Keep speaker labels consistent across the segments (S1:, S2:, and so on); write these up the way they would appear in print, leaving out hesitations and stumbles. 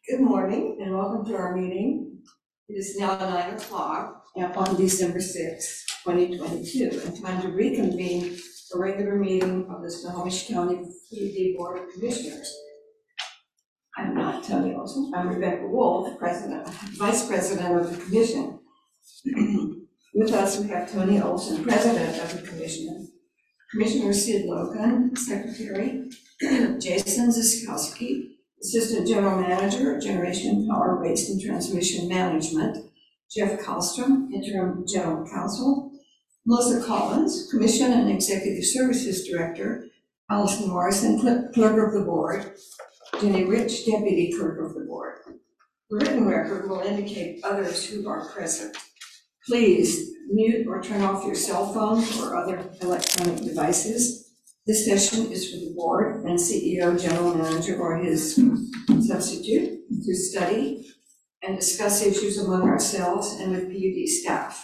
S1: Good morning and welcome to our meeting. It is now 9 o'clock on December 6, 2022, and time to reconvene the regular meeting of the Snohomish County PUD Board of Commissioners. I'm not Tony Olson, I'm Rebecca Wolf, Vice President of the Commission. With us we have Tony Olson, President of the Commission, Commissioner Sid Logan, Secretary, Jason Ziskowski, Assistant General Manager of Generation, Power, Rates, and Transmission Management, Jeff Kallstrom, Interim General Counsel, Melissa Collins, Commission and Executive Services Director, Allison Morrison, Clerk of the Board, Jenny Rich, Deputy Clerk of the Board. The written record will indicate others who are present. Please mute or turn off your cell phone or other electronic devices. This session is for the board and CEO, general manager, or his substitute to study and discuss issues among ourselves and with PUD staff.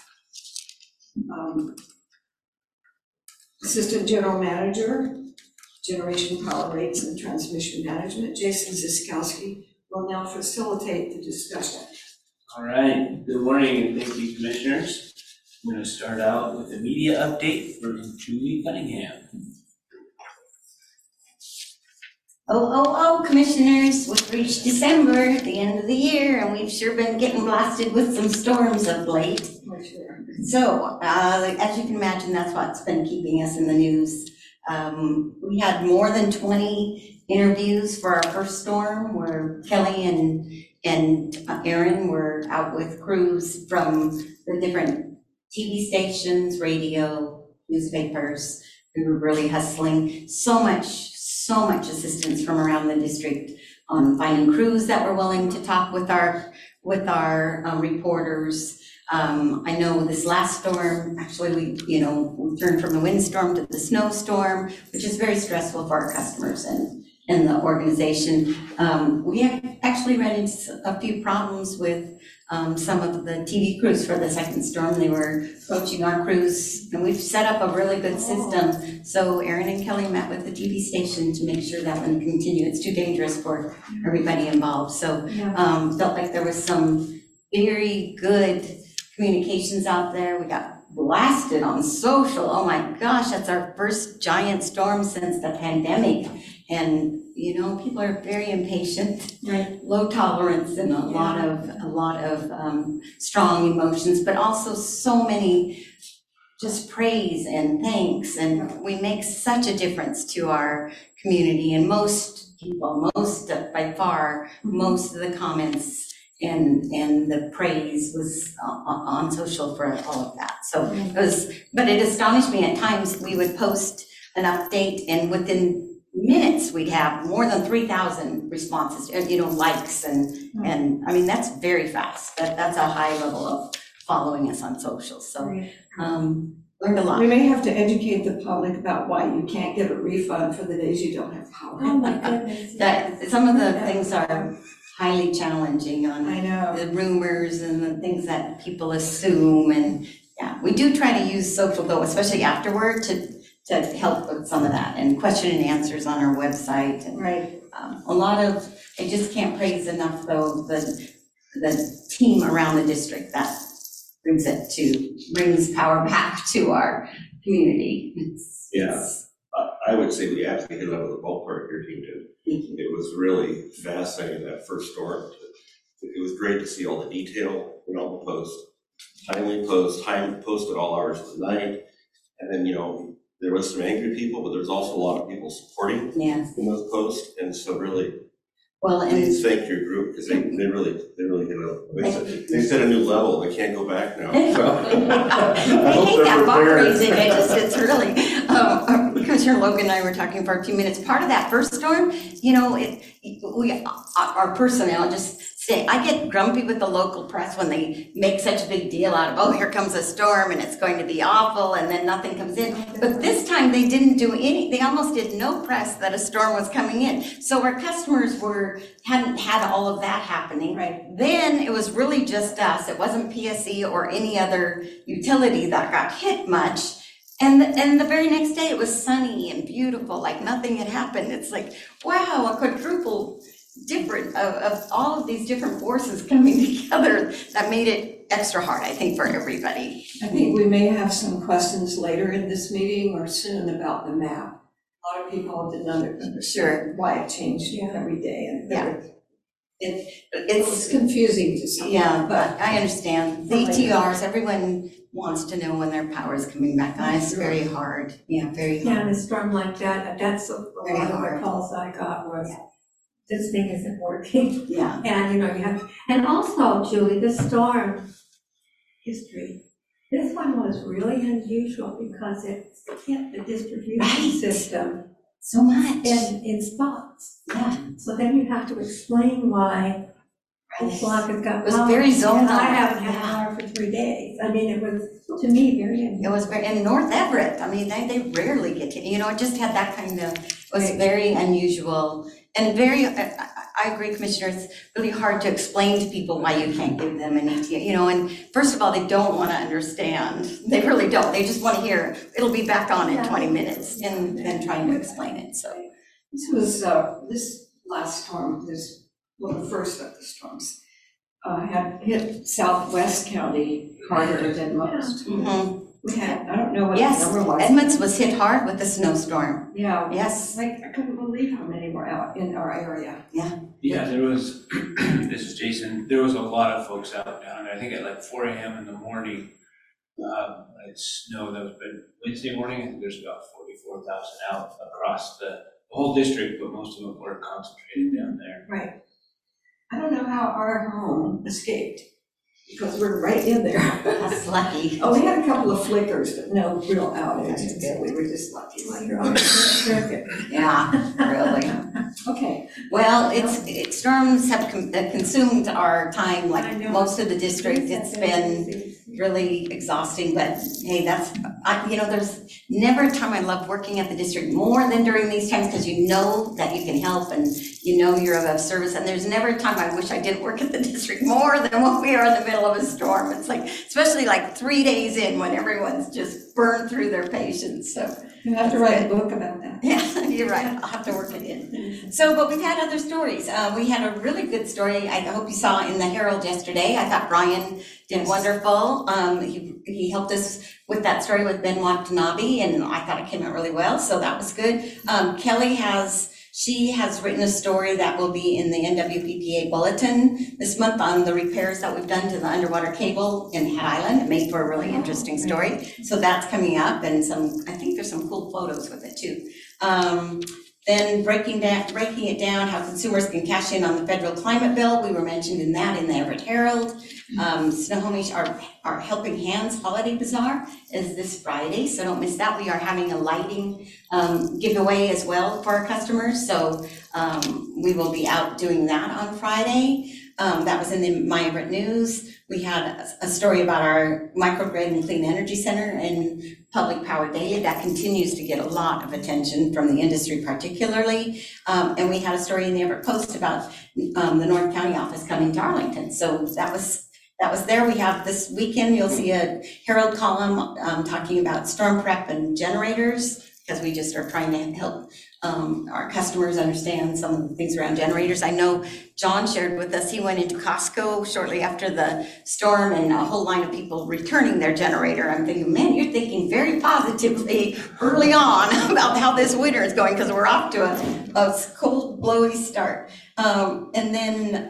S1: Assistant General Manager, Generation, Power, Rates, and Transmission Management, Jason Ziskowski, will now facilitate the discussion.
S2: All right, good morning and thank you, commissioners. I'm going to start out with a media update from Julie Cunningham.
S3: Commissioners, we've reached December, at the end of the year, and we've sure been getting blasted with some storms of late. So, as you can imagine, that's what's been keeping us in the news. We had more than 20 interviews for our first storm, where Kelly and Aaron were out with crews from the different TV stations, radio, newspapers. We were really hustling. So much assistance from around the district on finding crews that were willing to talk with our reporters. I know this last storm, actually we turned from the windstorm to the snowstorm, which is very stressful for our customers and the organization. We have actually ran into a few problems with some of the TV crews for the second storm. They were approaching our crews, and we've set up a really good system. So Aaron and Kelly met with the TV station to make sure that wouldn't continue. It's too dangerous for everybody involved. So felt like there was some very good communications out there. We got blasted on social. Oh my gosh, that's our first giant storm since the pandemic. And people are very impatient, right? Low tolerance, and a lot of strong emotions, but also so many just praise and thanks. And we make such a difference to our community. And most people, by far, most of the comments and the praise was on social for all of that. So but it astonished me at times. We would post an update, and within minutes we'd have more than 3,000 responses, likes, and I mean, that's very fast. That's a high level of following us on social. So learned a lot.
S1: We may have to educate the public about why you can't get a refund for the days you don't have power.
S3: Oh my goodness. That some of the things are highly challenging on the rumors and the things that people assume. And we do try to use social, though, especially afterward, to help with some of that, and question and answers on our website. And, a lot of, I just can't praise enough, though, the team around the district that brings power back to our community.
S4: I would say we absolutely hit it out of the ballpark, your team did. It was really fascinating, that first storm. It was great to see all the detail in all the posts, timely post at all hours of the night, and then there was some angry people, but there was also a lot of people supporting in those posts, and so really, please thank your group, because they really hit it. They set a new level. They can't go back now. So.
S3: I hate that fundraising. It's really. Commissioner Logan and I were talking for a few minutes. Part of that first storm, our personnel just say, I get grumpy with the local press when they make such a big deal out of, here comes a storm and it's going to be awful, and then nothing comes in. But this time they didn't do they almost did no press that a storm was coming in. So our customers hadn't had all of that happening. Right. Then it was really just us. It wasn't PSE or any other utility that got hit much. And the very next day it was sunny and beautiful, like nothing had happened. It's like, wow, a quadruple different of all of these different forces coming together that made it extra hard, I think, for everybody.
S1: I think we may have some questions later in this meeting or soon about the map. A lot of people didn't understand
S3: Sure.
S1: why it changed every day, and
S3: Yeah.
S1: it's
S3: It's,
S1: confusing to some.
S3: yeah, but I understand. The ETRs, everyone wants to know when their power is coming back on. It's very hard. Yeah, very
S5: Yeah,
S3: hard.
S5: and a storm like that, that's a
S3: Very
S5: lot of
S3: hard.
S5: the calls I got was, this thing isn't working.
S3: Yeah.
S5: And, you know, you have, and also, Julie, the storm history, this one was really unusual because it hit the distribution
S3: Right.
S5: system
S3: So much.
S5: in spots.
S3: Yeah.
S5: So then you have to explain why this block has got
S3: It was
S5: power.
S3: very zoned
S5: And I
S3: out.
S5: haven't had
S3: Yeah.
S5: power for 3 days. I mean, it was, to me, very
S3: It
S5: unusual.
S3: was very, and North Everett, I mean, they rarely get to, you know, it just had that kind of, it was very unusual and very, I agree, Commissioner, it's really hard to explain to people why you can't give them an ETA, you know, and first of all, they don't want to understand. They really don't. They just want to hear, it'll be back on in 20 minutes and then trying to explain it, so.
S1: This was, this last storm, the first of the storms, had hit Southwest County harder than most.
S3: Mhm.
S1: We had, I don't know what the
S3: Yes,
S1: number was.
S3: Edmonds was hit hard with the snowstorm.
S1: Yeah.
S3: Yes.
S1: Like, I couldn't believe how many were out in our area.
S2: Yeah, there was, this is Jason, there was a lot of folks out down there, I think at like 4 AM in the morning. It snowed, that was been Wednesday morning, I think there's about 44,000 out across the whole district, but most of them were concentrated down there.
S1: Right. I don't know how our home escaped, because we're right in there.
S3: That's lucky.
S1: Oh, we had a couple of flickers, but no real outage, so we were just lucky.
S5: Like you're on the circuit.
S3: Yeah, really.
S1: Okay,
S3: Well, storms have consumed our time,
S5: I
S3: like
S5: know.
S3: most of the district. It's been really exhausting, but hey, there's never a time I love working at the district more than during these times, because you know that you can help and you know you're of service, and there's never a time I wish I didn't work at the district more than when we are in the middle of a storm. It's like, especially like 3 days in when everyone's just burned through their patience, so.
S1: you have to write a book about that.
S3: Yeah, you're right, I'll have to work it in. So, but we've had other stories. We had a really good story, I hope you saw in the Herald yesterday. I thought Brian did wonderful. He helped us with that story with Ben Watanabe, and I thought it came out really well, so that was good. Kelly has written a story that will be in the NWPPA bulletin this month on the repairs that we've done to the underwater cable in Hat Island. It made for a really interesting story. So that's coming up, and I think there's some cool photos with it too. Then breaking it down, how consumers can cash in on the federal climate bill. We were mentioned in that in the Everett Herald. Snohomish, our Helping Hands Holiday Bazaar is this Friday, so don't miss that. We are having a lighting giveaway as well for our customers, so we will be out doing that on Friday. That was in the My Everett News. We had a story about our microgrid and clean energy center and Public Power Daily that continues to get a lot of attention from the industry particularly. And we had a story in the Everett Post about the North County office coming to Arlington. So that was there. We have this weekend, you'll see a Herald column talking about storm prep and generators, because we just are trying to help our customers understand some of the things around generators. I know John shared with us, he went into Costco shortly after the storm and a whole line of people returning their generator. I'm thinking, man, you're thinking very positively early on about how this winter is going, because we're off to a cold, blowy start. And then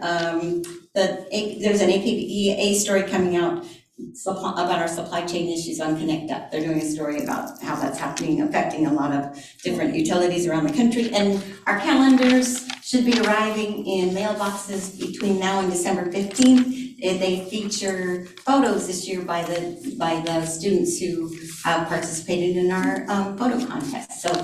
S3: there's an APBEA story coming out about our supply chain issues on Connect Up. They're doing a story about how that's happening, affecting a lot of different utilities around the country. And our calendars should be arriving in mailboxes between now and December 15th. They feature photos this year by the students who have participated in our photo contest. So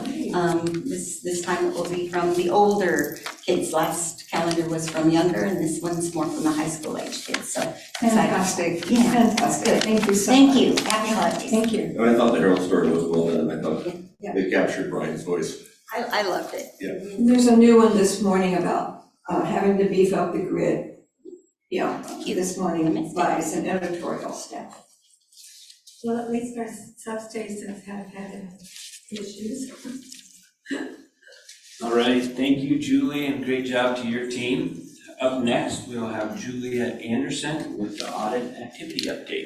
S3: this time it will be from the older kids. Last calendar was from younger, and this one's more from the high school age kids. So
S1: Fantastic,
S3: Yeah.
S1: fantastic, thank you so much.
S3: thank you. Happy holidays.
S1: Thank you.
S4: And I thought the Herald story was well done. I thought
S1: Yeah.
S4: it captured Brian's voice.
S3: I loved it.
S1: There's a new one this morning about having to beef up the grid. Yeah, this morning by an editorial staff.
S5: Well, at least our substations have had issues.
S2: All right, thank you, Julie, and great job to your team. Up next, we'll have Julia Anderson with the audit activity update.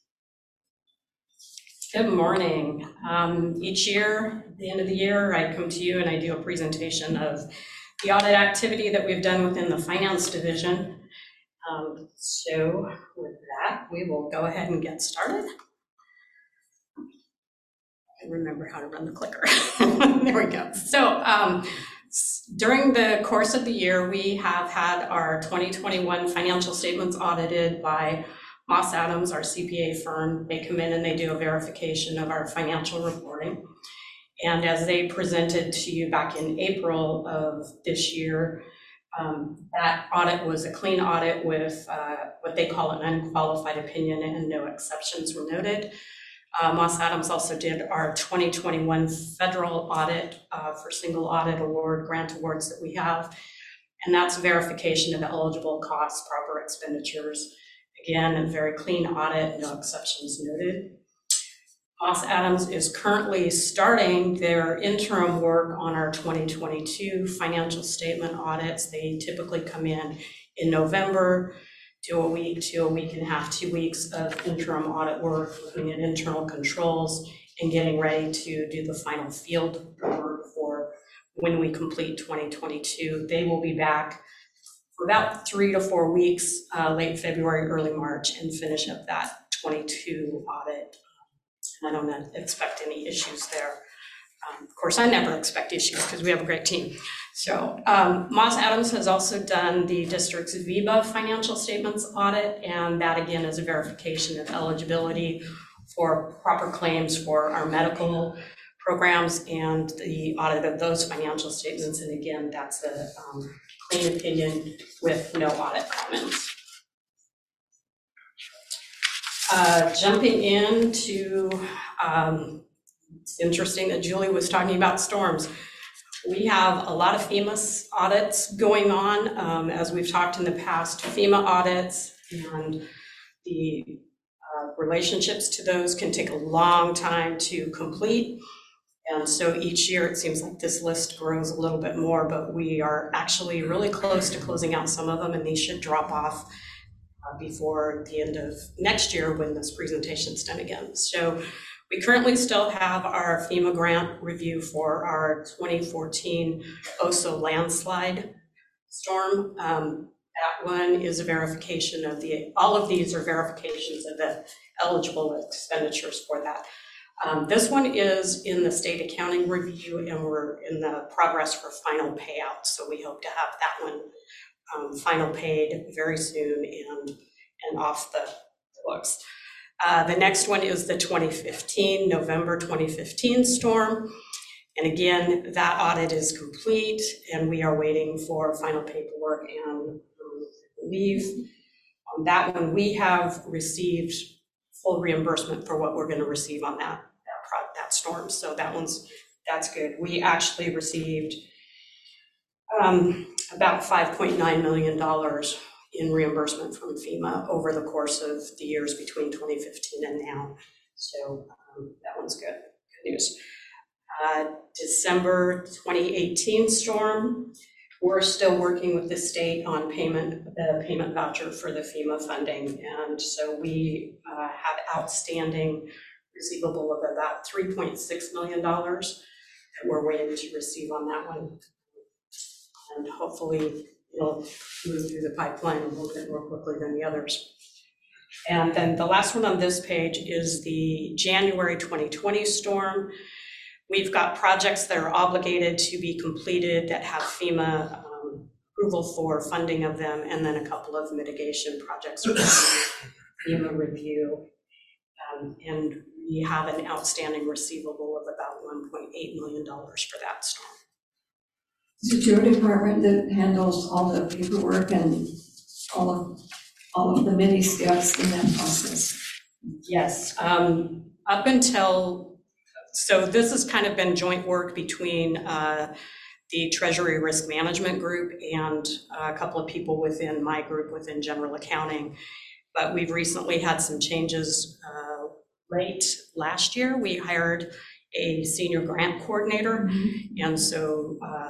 S6: Good morning. Each year, at the end of the year, I come to you and I do a presentation of the audit activity that we've done within the finance division. So with that, we will go ahead and get started. I remember how to run the clicker. There we go. So during the course of the year, we have had our 2021 financial statements audited by Moss Adams, our CPA firm. They come in and they do a verification of our financial reporting. And as they presented to you back in April of this year, that audit was a clean audit with what they call an unqualified opinion, and no exceptions were noted. Moss Adams also did our 2021 federal audit for single audit award, grant awards that we have. And that's verification of eligible costs, proper expenditures. Again, a very clean audit, no exceptions noted. Moss Adams is currently starting their interim work on our 2022 financial statement audits. They typically come in November, do a week to a week and a half, 2 weeks of interim audit work, looking at internal controls and getting ready to do the final field work for when we complete 2022. They will be back for about 3 to 4 weeks, late February, early March, and finish up that 22 audit. And I don't expect any issues there. Of course, I never expect issues because we have a great team. So Moss Adams has also done the district's VEBA financial statements audit, and that again is a verification of eligibility for proper claims for our medical programs and the audit of those financial statements. And again, that's a clean opinion with no audit comments. Jumping into, it's interesting that Julie was talking about storms. We have a lot of FEMA audits going on. As we've talked in the past, FEMA audits and the relationships to those can take a long time to complete. And so each year it seems like this list grows a little bit more, but we are actually really close to closing out some of them, and these should drop off before the end of next year when this presentation is done again. So we currently still have our FEMA grant review for our 2014 Oso landslide storm. That one is a verification of all of these are verifications of the eligible expenditures for that. This one is in the state accounting review, and we're in the progress for final payout. So we hope to have that one final paid very soon and off the books. The next one is the November 2015 storm. And again, that audit is complete and we are waiting for final paperwork, and I believe on that one, we have received full reimbursement for what we're going to receive on that storm. So that's good. We actually received about $5.9 million in reimbursement from FEMA over the course of the years between 2015 and now. So that one's good news. December 2018 storm, we're still working with the state on the payment voucher for the FEMA funding. And so we have outstanding receivable of about $3.6 million that we're waiting to receive on that one. And hopefully it'll move through the pipeline a little bit more quickly than the others. And then the last one on this page is the January 2020 storm. We've got projects that are obligated to be completed that have FEMA approval for funding of them, and then a couple of mitigation projects with FEMA review. And we have an outstanding receivable of about $1.8 million for that storm.
S1: Is it your department that handles all the paperwork and all of the many steps in that process?
S6: Yes, up until, so this has kind of been joint work between the Treasury Risk Management Group and a couple of people within my group within General Accounting. But we've recently had some changes. Late last year, we hired a senior grant coordinator. And so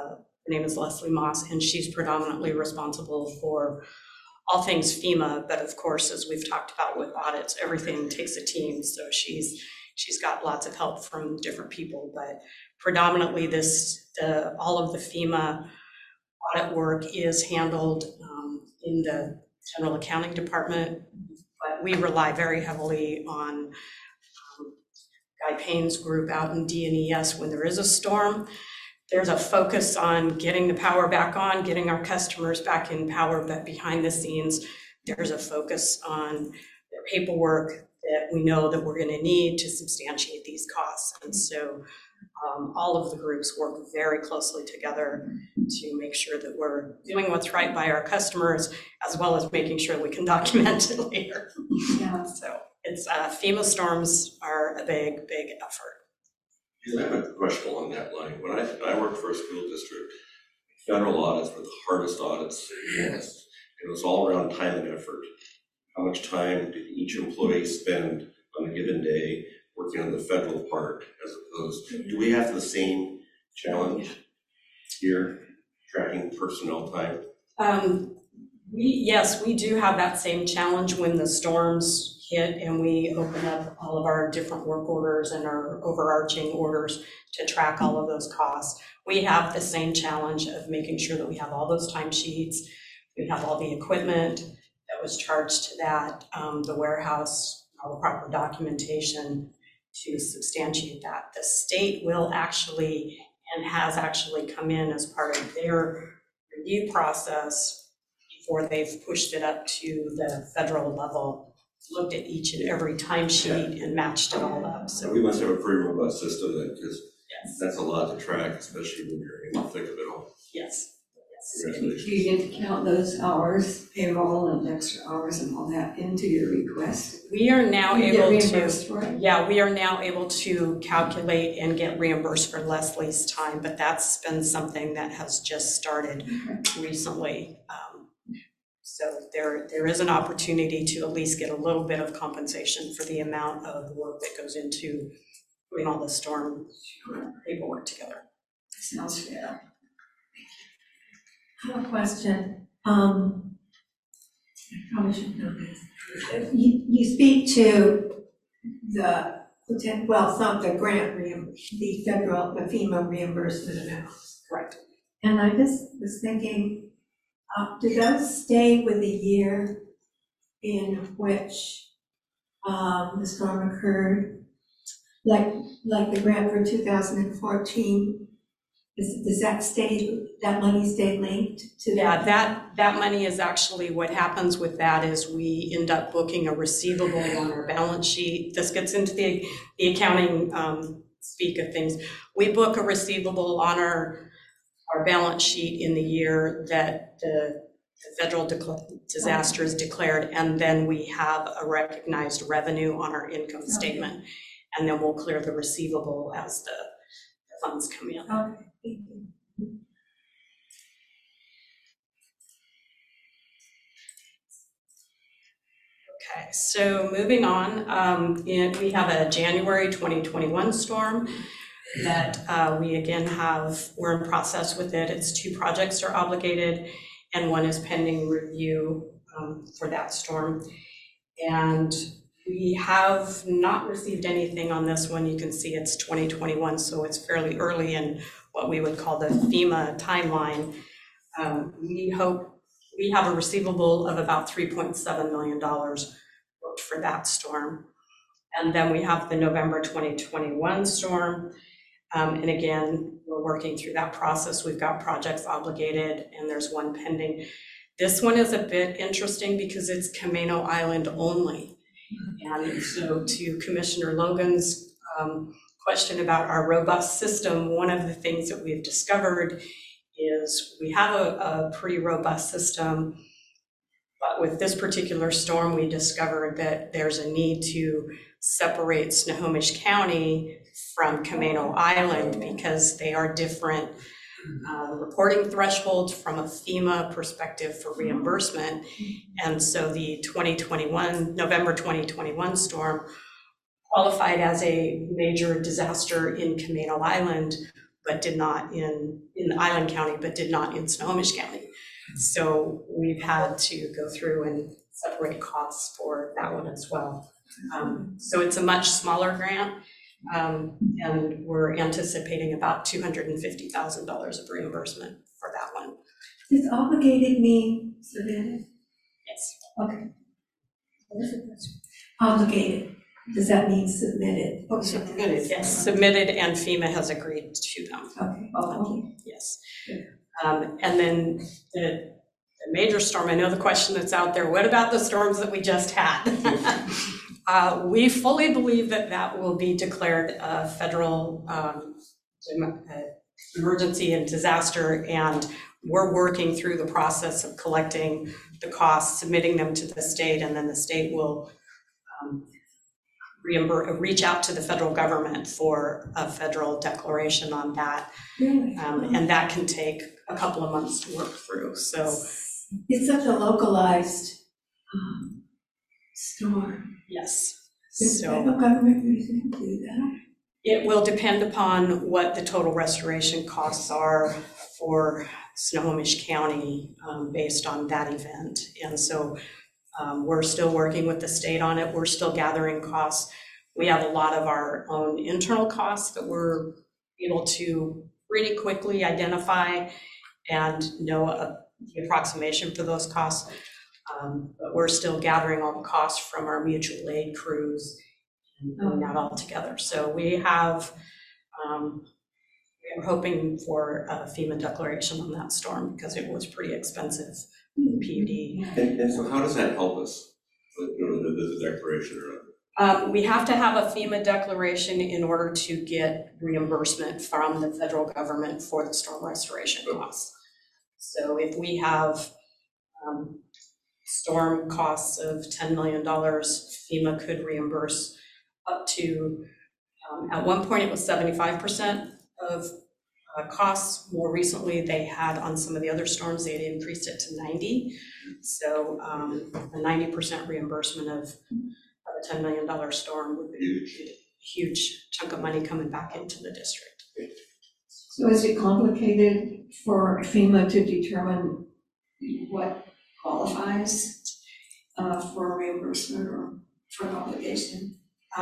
S6: Her name is Leslie Moss, and she's predominantly responsible for all things FEMA, but of course, as we've talked about with audits, everything takes a team, so she's got lots of help from different people, but predominantly all of the FEMA audit work is handled in the general accounting department, but we rely very heavily on Guy Payne's group out in DNES when there is a storm. There's a focus on getting the power back on, getting our customers back in power, but behind the scenes, there's a focus on the paperwork that we know that we're going to need to substantiate these costs. And so all of the groups work very closely together to make sure that we're doing what's right by our customers, as well as making sure we can document it later.
S1: Yeah.
S6: So it's FEMA storms are a big, big effort.
S4: I have a question along that line. When I worked for a school district, federal audits were the hardest audits. Yes. It was all around time and effort. How much time did each employee spend on a given day working on the federal part, as opposed to, do we have the same challenge here, tracking personnel time?
S6: Yes, we do have that same challenge when the storms hit and we open up all of our different work orders and our overarching orders to track all of those costs. We have the same challenge of making sure that we have all those timesheets, we have all the equipment that was charged to that, the warehouse, all the proper documentation to substantiate that. The state will actually, and has actually come in as part of their review process before they've pushed it up to the federal level, looked at each and every timesheet and matched it all up.
S4: So we must have a pretty robust system then, because that's a lot to track, especially when you're in the thick of it all.
S6: Yes.
S1: Do you get to count those hours, payroll and extra hours and all that into your request?
S6: We are now
S1: You get
S6: able
S1: reimbursed
S6: to,
S1: for it?
S6: yeah, we are now able to calculate and get reimbursed for Leslie's time, but that's been something that has just started recently. So there is an opportunity to at least get a little bit of compensation for the amount of work that goes into putting all the storm paperwork together.
S1: Sounds fair.
S5: I have a question. I probably should know this. You speak to the, well, it's not the grant the FEMA reimbursement amounts.
S6: Correct.
S5: And I just was thinking, do those stay with the year in which the storm occurred? Like the grant for 2014, does that money stay linked to that?
S6: Yeah, that money is actually, what happens with that is we end up booking a receivable on our balance sheet. This gets into the accounting speak of things. We book a receivable on our balance sheet in the year that the federal disaster is declared, and then we have a recognized revenue on our income statement, and then we'll clear the receivable as the funds come in.
S5: Okay, thank you.
S6: Okay, so moving on, we have a January 2021 storm that we again we're in process with it. It's 2 projects are obligated and 1 is pending review for that storm. And we have not received anything on this one. You can see it's 2021, so it's fairly early in what we would call the FEMA timeline. We have a receivable of about $3.7 million booked for that storm. And then we have the November 2021 storm. And again, we're working through that process. We've got projects obligated and there's 1 pending. This one is a bit interesting because it's Camano Island only. And so to Commissioner Logan's question about our robust system, one of the things that we've discovered is we have a pretty robust system, but with this particular storm, we discovered that there's a need to separate Snohomish County from Camano Island because they are different reporting thresholds from a FEMA perspective for reimbursement. And so the November 2021 storm qualified as a major disaster in Camano Island, but did not in Island County, but did not in Snohomish County. So we've had to go through and separate costs for that one as well. So it's a much smaller grant, and we're anticipating about $250,000 of reimbursement for that one.
S5: Does obligated mean submitted?
S6: Yes.
S5: Okay. Obligated, does that mean submitted?
S1: Oh, submitted.
S6: Yes, submitted, and FEMA has agreed to them.
S5: Okay, okay.
S6: Yes.
S5: Good.
S6: And then the major storm, I know the question that's out there, what about the storms that we just had? We fully believe that that will be declared a federal emergency and disaster, and we're working through the process of collecting the costs, submitting them to the state, and then the state will reach out to the federal government for a federal declaration on that.
S5: Really?
S6: And that can take a couple of months to work through, so.
S5: It's such a localized storm.
S6: Yes.
S5: Is the
S6: So
S5: federal government reason to do that?
S6: it will depend upon what the total restoration costs are for Snohomish County based on that event. And so we're still working with the state on it. We're still gathering costs. We have a lot of our own internal costs that we're able to pretty quickly identify and know the approximation for those costs. But we're still gathering all the costs from our mutual aid crews and putting that all together. So we have, we're hoping for a FEMA declaration on that storm because it was pretty expensive, PUD.
S4: And so how does that help us, the declaration or?
S6: We have to have a FEMA declaration in order to get reimbursement from the federal government for the storm restoration costs. So if we have storm costs of $10 million, FEMA could reimburse up to, at one point it was 75% of costs. More recently, they had on some of the other storms, they had increased it to 90. So a 90% reimbursement of a $10 million storm would be a huge chunk of money coming back into the district.
S1: So is it complicated for FEMA to determine what qualifies for reimbursement or for an obligation?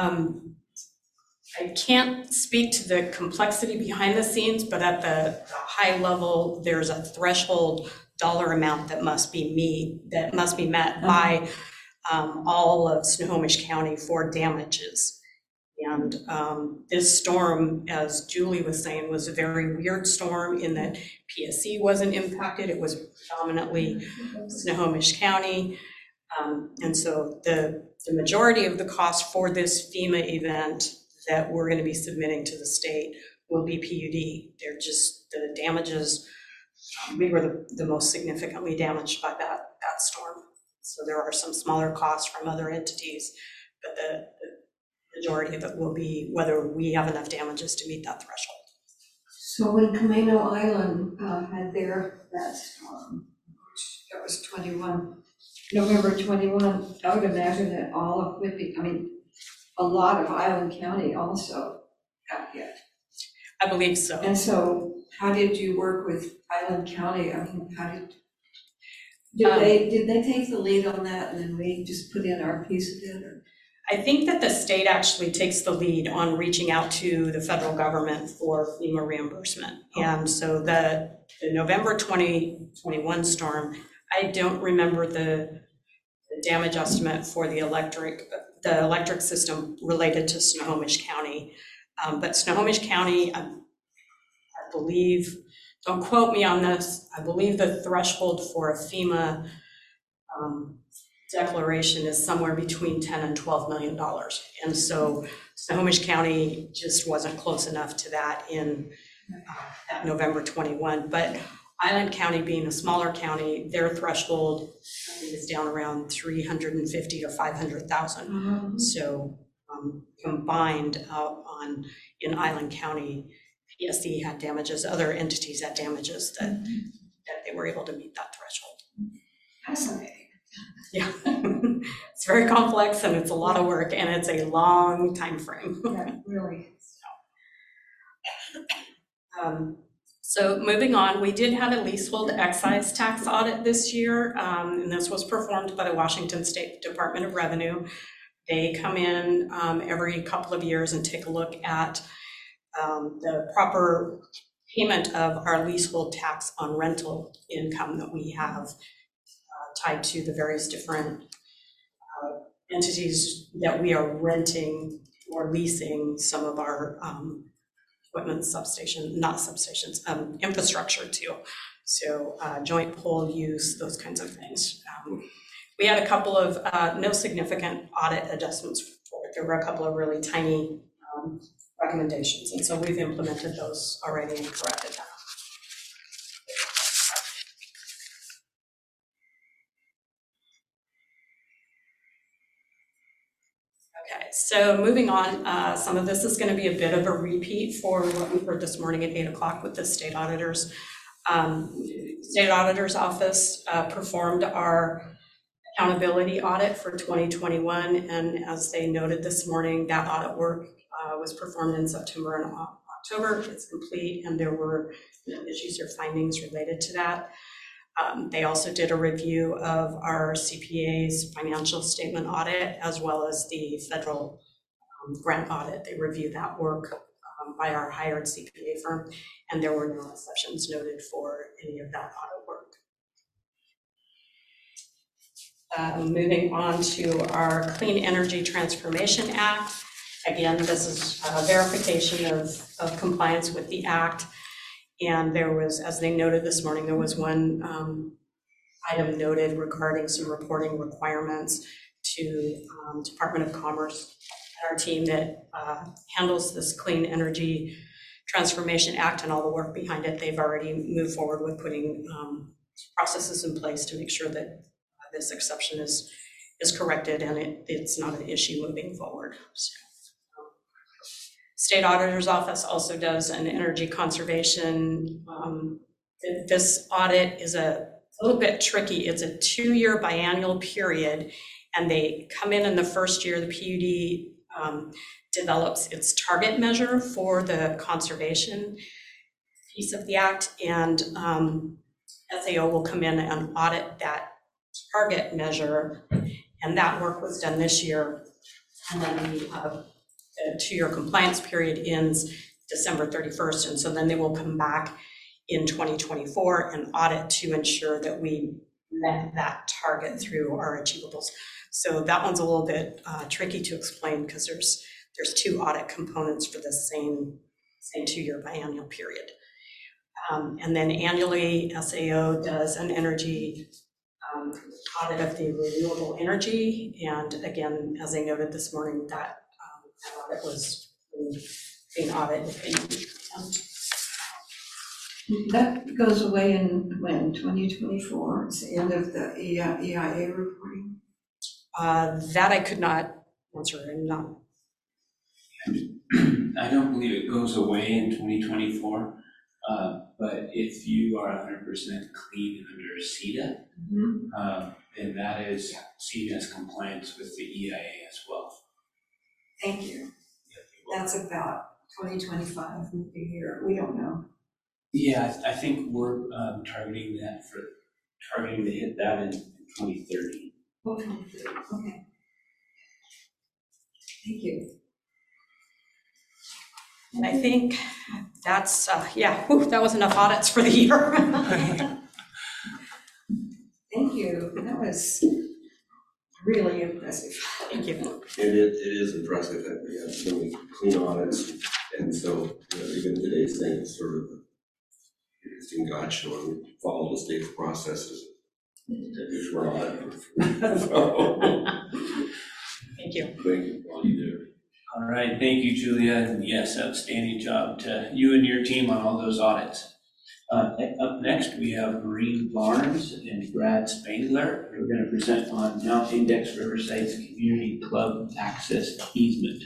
S6: I can't speak to the complexity behind the scenes, but at the high level, there's a threshold dollar amount that must be met by all of Snohomish County for damages. And this storm, as Julie was saying, was a very weird storm in that PSC wasn't impacted. It was predominantly Snohomish County. And so the majority of the cost for this FEMA event that we're going to be submitting to the state will be PUD. They're just the damages. We were the most significantly damaged by that storm. So there are some smaller costs from other entities, but the majority of it will be whether we have enough damages to meet that threshold.
S1: So when Camino Island had that storm, that was November 21, I would imagine that all of Whitby, a lot of Island County also got hit.
S6: I believe so.
S1: And so how did you work with Island County? Did they take the lead on that and then we just put in our piece of it? Or?
S6: I think that the state actually takes the lead on reaching out to the federal government for FEMA reimbursement. And so the November 2021 storm, I don't remember the damage estimate for the electric system related to Snohomish County. But Snohomish County, I believe, don't quote me on this, I believe the threshold for a FEMA declaration is somewhere between $10 and $12 million. And so Snohomish County just wasn't close enough to that in that November 21. But Island County being a smaller county, their threshold is down around 350 to 500,000.
S1: Mm-hmm.
S6: So combined in Island County, PSC had damages, other entities had damages that they were able to meet that threshold.
S1: Fascinating.
S6: Yeah, it's very complex and it's a lot of work and it's a long time frame.
S1: Yeah, really.
S6: So moving on, we did have a leasehold excise tax audit this year, and this was performed by the Washington State Department of Revenue. They come in every couple of years and take a look at the proper payment of our leasehold tax on rental income that we have tied to the various different entities that we are renting or leasing some of our equipment infrastructure to. So joint pole use, those kinds of things. We had a couple of no significant audit adjustments for it. There were a couple of really tiny recommendations, and so we've implemented those already and corrected them. Okay, so moving on, some of this is going to be a bit of a repeat for what we heard this morning at 8 o'clock with the state auditors. State auditor's office performed our accountability audit for 2021, and as they noted this morning, that audit work was performed in September and October. It's complete, and there were issues or findings related to that. They also did a review of our CPA's financial statement audit, as well as the federal grant audit. They reviewed that work by our hired CPA firm, and there were no exceptions noted for any of that audit work. Moving on to our Clean Energy Transformation Act. Again, this is a verification of compliance with the Act. And there was, as they noted this morning, there was one item noted regarding some reporting requirements to Department of Commerce. Our team that handles this Clean Energy Transformation Act and all the work behind it, they've already moved forward with putting processes in place to make sure that this exception is corrected and it's not an issue moving forward. So, State Auditor's Office also does an energy conservation. This audit is a little bit tricky. It's a 2-year biannual period, and they come in the first year. The PUD develops its target measure for the conservation piece of the act, and SAO will come in and audit that target measure, and that work was done this year. And then the 2-year compliance period ends December 31st, and so then they will come back in 2024 and audit to ensure that we met that target through our achievables. So that one's a little bit tricky to explain because there's 2 audit components for the same 2-year biannual period. And then annually, SAO does an energy audit of the renewable energy, and again, as I noted this morning, that audit was an audit opinion.
S1: That goes away in when, 2024? It's the end of the EIA reporting?
S6: That I could not answer. I'm not.
S2: I don't believe it goes away in 2024, but if you are 100% clean under CETA, then that is seen as compliance with the EIA as well.
S1: Thank you. That's about 2025 a year. We don't know.
S2: Yeah, I think we're targeting to hit that in 2030.
S1: Okay. Okay. Thank you.
S6: And I think that's, that was enough audits for the year.
S1: Thank you. That was really impressive.
S6: Thank you.
S4: It is impressive that we have so many clean audits, and so even today's thing is sort of interesting God showing we follow the state's processes. We're on it. So,
S6: Thank you.
S4: thank you for all you do.
S2: All right, thank you, Julia, and yes, outstanding job to you and your team on all those audits. Up next, we have Maureen Barnes and Brad Spangler, who are going to present on Mount Index Riverside's Community Club Access Easement.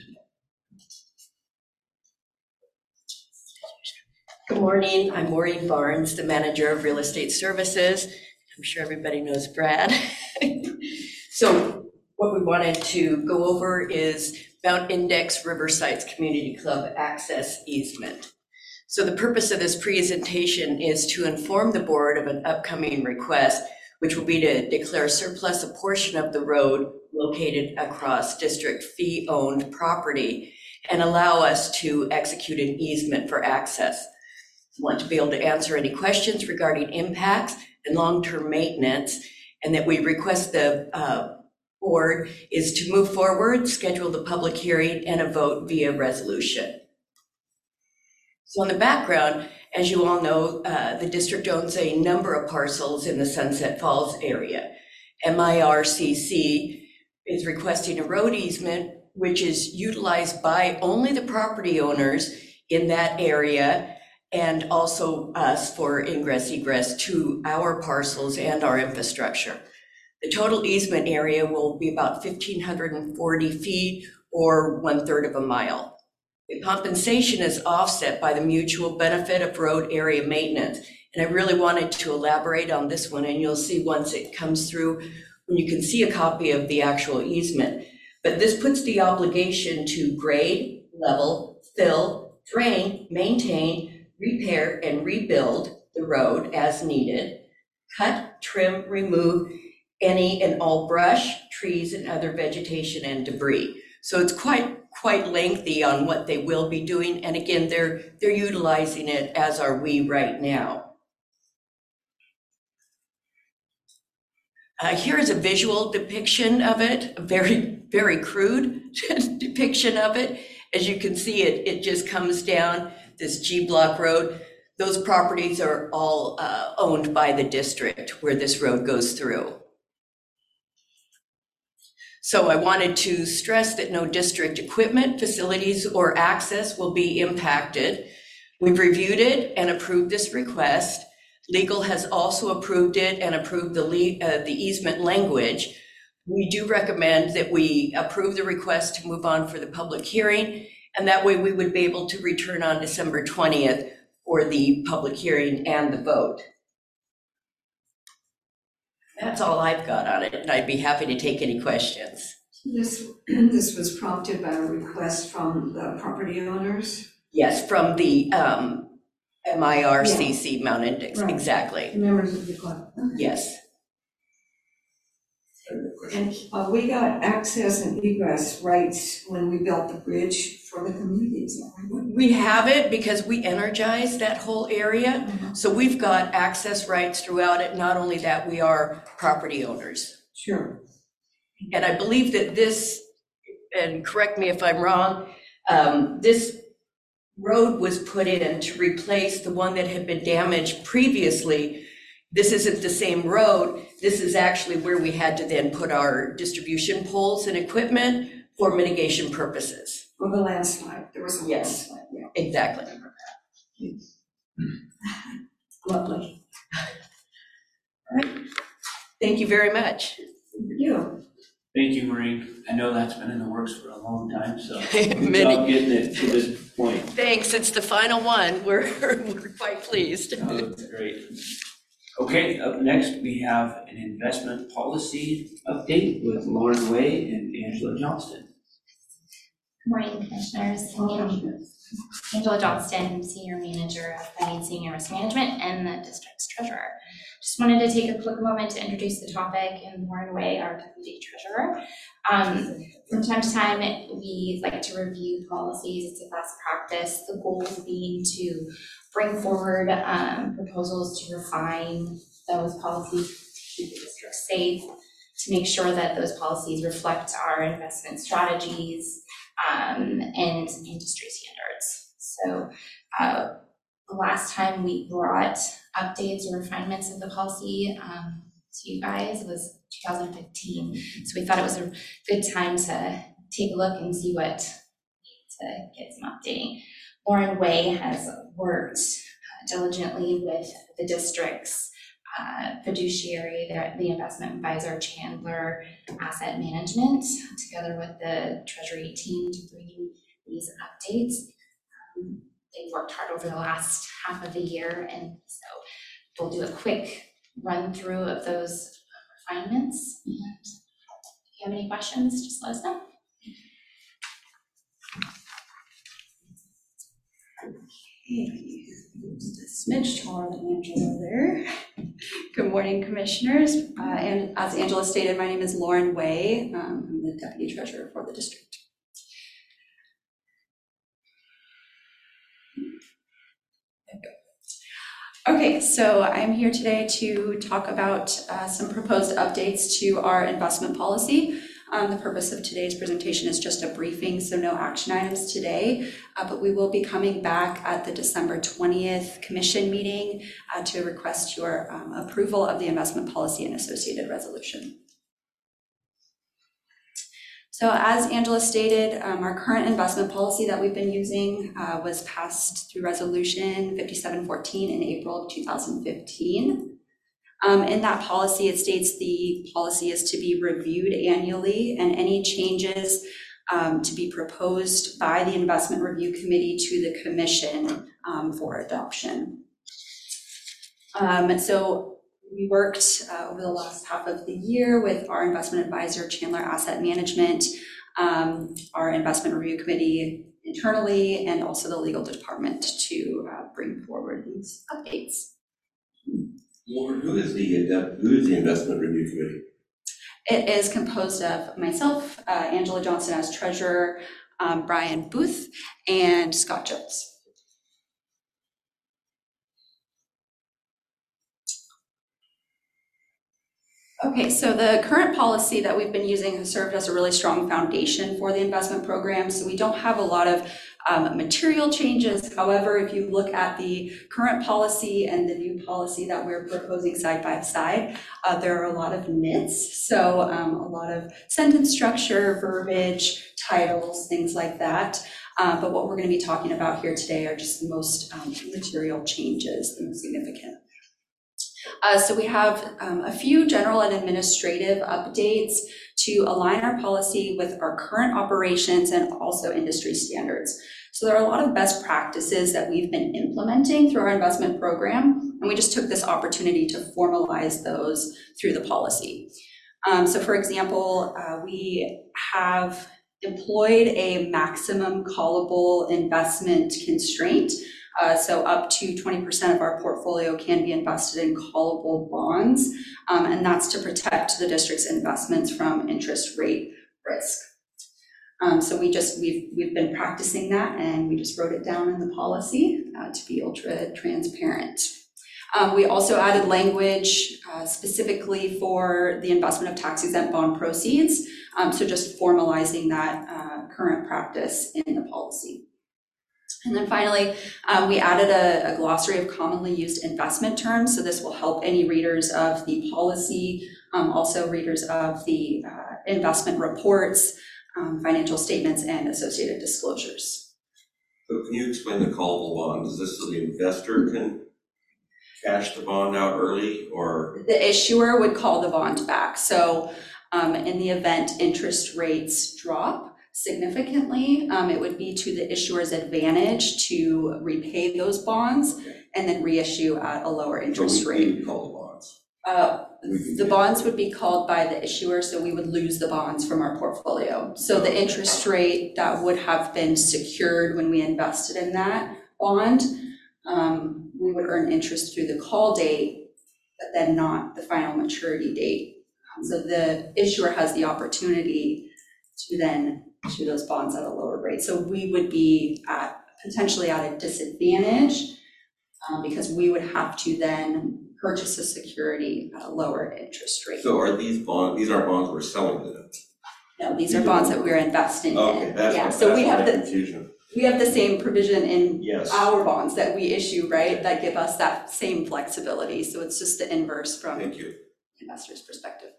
S7: Good morning, I'm Maureen Barnes, the Manager of Real Estate Services. I'm sure everybody knows Brad. So what we wanted to go over is Mount Index Riverside's Community Club Access Easement. So the purpose of this presentation is to inform the board of an upcoming request, which will be to declare surplus a portion of the road located across district fee-owned property and allow us to execute an easement for access. I want to be able to answer any questions regarding impacts and long-term maintenance, and that we request the board is to move forward, schedule the public hearing, and a vote via resolution. So in the background, as you all know, the district owns a number of parcels in the Sunset Falls area. MIRCC is requesting a road easement, which is utilized by only the property owners in that area, and also us for ingress egress to our parcels and our infrastructure. The total easement area will be about 1,540 feet or 1/3 of a mile. The compensation is offset by the mutual benefit of road area maintenance. And I really wanted to elaborate on this one, and you'll see once it comes through when you can see a copy of the actual easement. But this puts the obligation to grade, level, fill, drain, maintain, repair, and rebuild the road as needed, cut, trim, remove any and all brush, trees, and other vegetation and debris. So it's quite lengthy on what they will be doing. And again, they're utilizing it, as are we right now. Here is a visual depiction of it, a very, very crude depiction of it. As you can see, it just comes down this G Block road. Those properties are all owned by the district where this road goes through. So I wanted to stress that no district equipment, facilities, or access will be impacted. We've reviewed it and approved this request. Legal has also approved it and approved the easement language. We do recommend that we approve the request to move on for the public hearing, and that way we would be able to return on December 20th for the public hearing and the vote. That's all I've got on it, and I'd be happy to take any questions.
S1: This was prompted by a request from the property owners?
S7: Yes, from the MIRCC Mount Index,
S1: Right.
S7: Exactly.
S1: Members of the club. Okay.
S7: Yes.
S1: And we got access and egress rights when we built the bridge for the communities.
S7: We have it because we energized that whole area.
S1: Mhm.
S7: So we've got access rights throughout it. Not only that, we are property owners.
S1: Sure.
S7: And I believe that this, and correct me if I'm wrong, this road was put in to replace the one that had been damaged previously. This isn't the same road. This is actually where we had to then put our distribution poles and equipment for mitigation purposes.
S1: For the landslide, there was a
S7: Yes.
S1: landslide, yeah.
S7: Exactly.
S1: Lovely.
S7: Thank you very much.
S1: Thank you.
S2: Thank you, Maureen. I know that's been in the works for a long time, so good
S7: Many-
S2: job getting it to this point.
S7: Thanks, it's the final one. We're quite pleased.
S2: Oh, that's great. Okay, up next, we have an investment policy update with Lauren Way and Angela Johnston.
S8: Good morning, Commissioners. Angela Johnston, Senior Manager of Financing and Risk Management and the District's Treasurer. Just wanted to take a quick moment to introduce the topic and Lauren Way, our Deputy Treasurer. From time to time, we like to review policies. It's a best practice. The goal being to bring forward proposals to refine those policies to keep the district safe, to make sure that those policies reflect our investment strategies and industry standards. So the last time we brought updates or refinements of the policy to you guys was 2015. So we thought it was a good time to take a look and see what needs to get some updating. Lauren Way has worked diligently with the district's fiduciary, the investment advisor, Chandler Asset Management, together with the Treasury team to bring these updates. They've worked hard over the last half of the year, and so we'll do a quick run through of those refinements. And if you have any questions, just let us know.
S9: Okay, just a smidge taller than Angela there. Good morning, Commissioners. And as Angela stated, my name is Lauren Way. I'm the Deputy Treasurer for the district. Okay, so I'm here today to talk about some proposed updates to our investment policy. The purpose of today's presentation is just a briefing, so no action items today, but we will be coming back at the December 20th commission meeting to request your approval of the investment policy and associated resolution. So as Angela stated, our current investment policy that we've been using was passed through resolution 5714 in April of 2015. In that policy, it states the policy is to be reviewed annually and any changes to be proposed by the Investment Review Committee to the Commission for adoption. So we worked over the last half of the year with our investment advisor, Chandler Asset Management, our Investment Review Committee internally, and also the legal department to bring forward these updates.
S4: Lauren, who is the Investment Review Committee?
S9: It is composed of myself, Angela Johnson as treasurer, Brian Booth, and Scott Jones. Okay, so the current policy that we've been using has served as a really strong foundation for the investment program. So we don't have a lot of material changes. However, if you look at the current policy and the new policy that we're proposing side by side, there are a lot of nits. So a lot of sentence structure, verbiage, titles, things like that. But what we're going to be talking about here today are just the most material changes, the most significant. So we have a few general and administrative updates to align our policy with our current operations and also industry standards. So there are a lot of best practices that we've been implementing through our investment program, and we just took this opportunity to formalize those through the policy. So for example, we have employed a maximum callable investment constraint. So up to 20% of our portfolio can be invested in callable bonds, and that's to protect the district's investments from interest rate risk. So we've been practicing that, and we just wrote it down in the policy to be ultra transparent. We also added language specifically for the investment of tax-exempt bond proceeds, so just formalizing that current practice in the policy. And then finally, we added a glossary of commonly used investment terms. So this will help any readers of the policy, also readers of the investment reports, financial statements, and associated disclosures.
S4: So can you explain the callable bond? Is this so the investor can cash the bond out early, or?
S9: The issuer would call the bond back. So in the event interest rates drop significantly, it would be to the issuer's advantage to repay those bonds and then reissue at a lower interest rate.
S4: We call the bonds.
S9: The bonds would be called by the issuer, so we would lose the bonds from our portfolio. So the interest rate that would have been secured when we invested in that bond, we would earn interest through the call date, but then not the final maturity date. So the issuer has the opportunity to then issue those bonds at a lower rate. So we would be potentially at a disadvantage because we would have to then purchase a security at a lower interest rate.
S4: So are these bonds, these aren't bonds we're selling to them?
S9: No, these are bonds that we're investing in.
S4: Okay, that's
S9: Yeah,
S4: what,
S9: so we have the
S4: confusion.
S9: We have the same provision in
S4: Yes.
S9: our bonds that we issue, right? That give us that same flexibility. So it's just the inverse from
S4: Thank you.
S9: investors' perspective.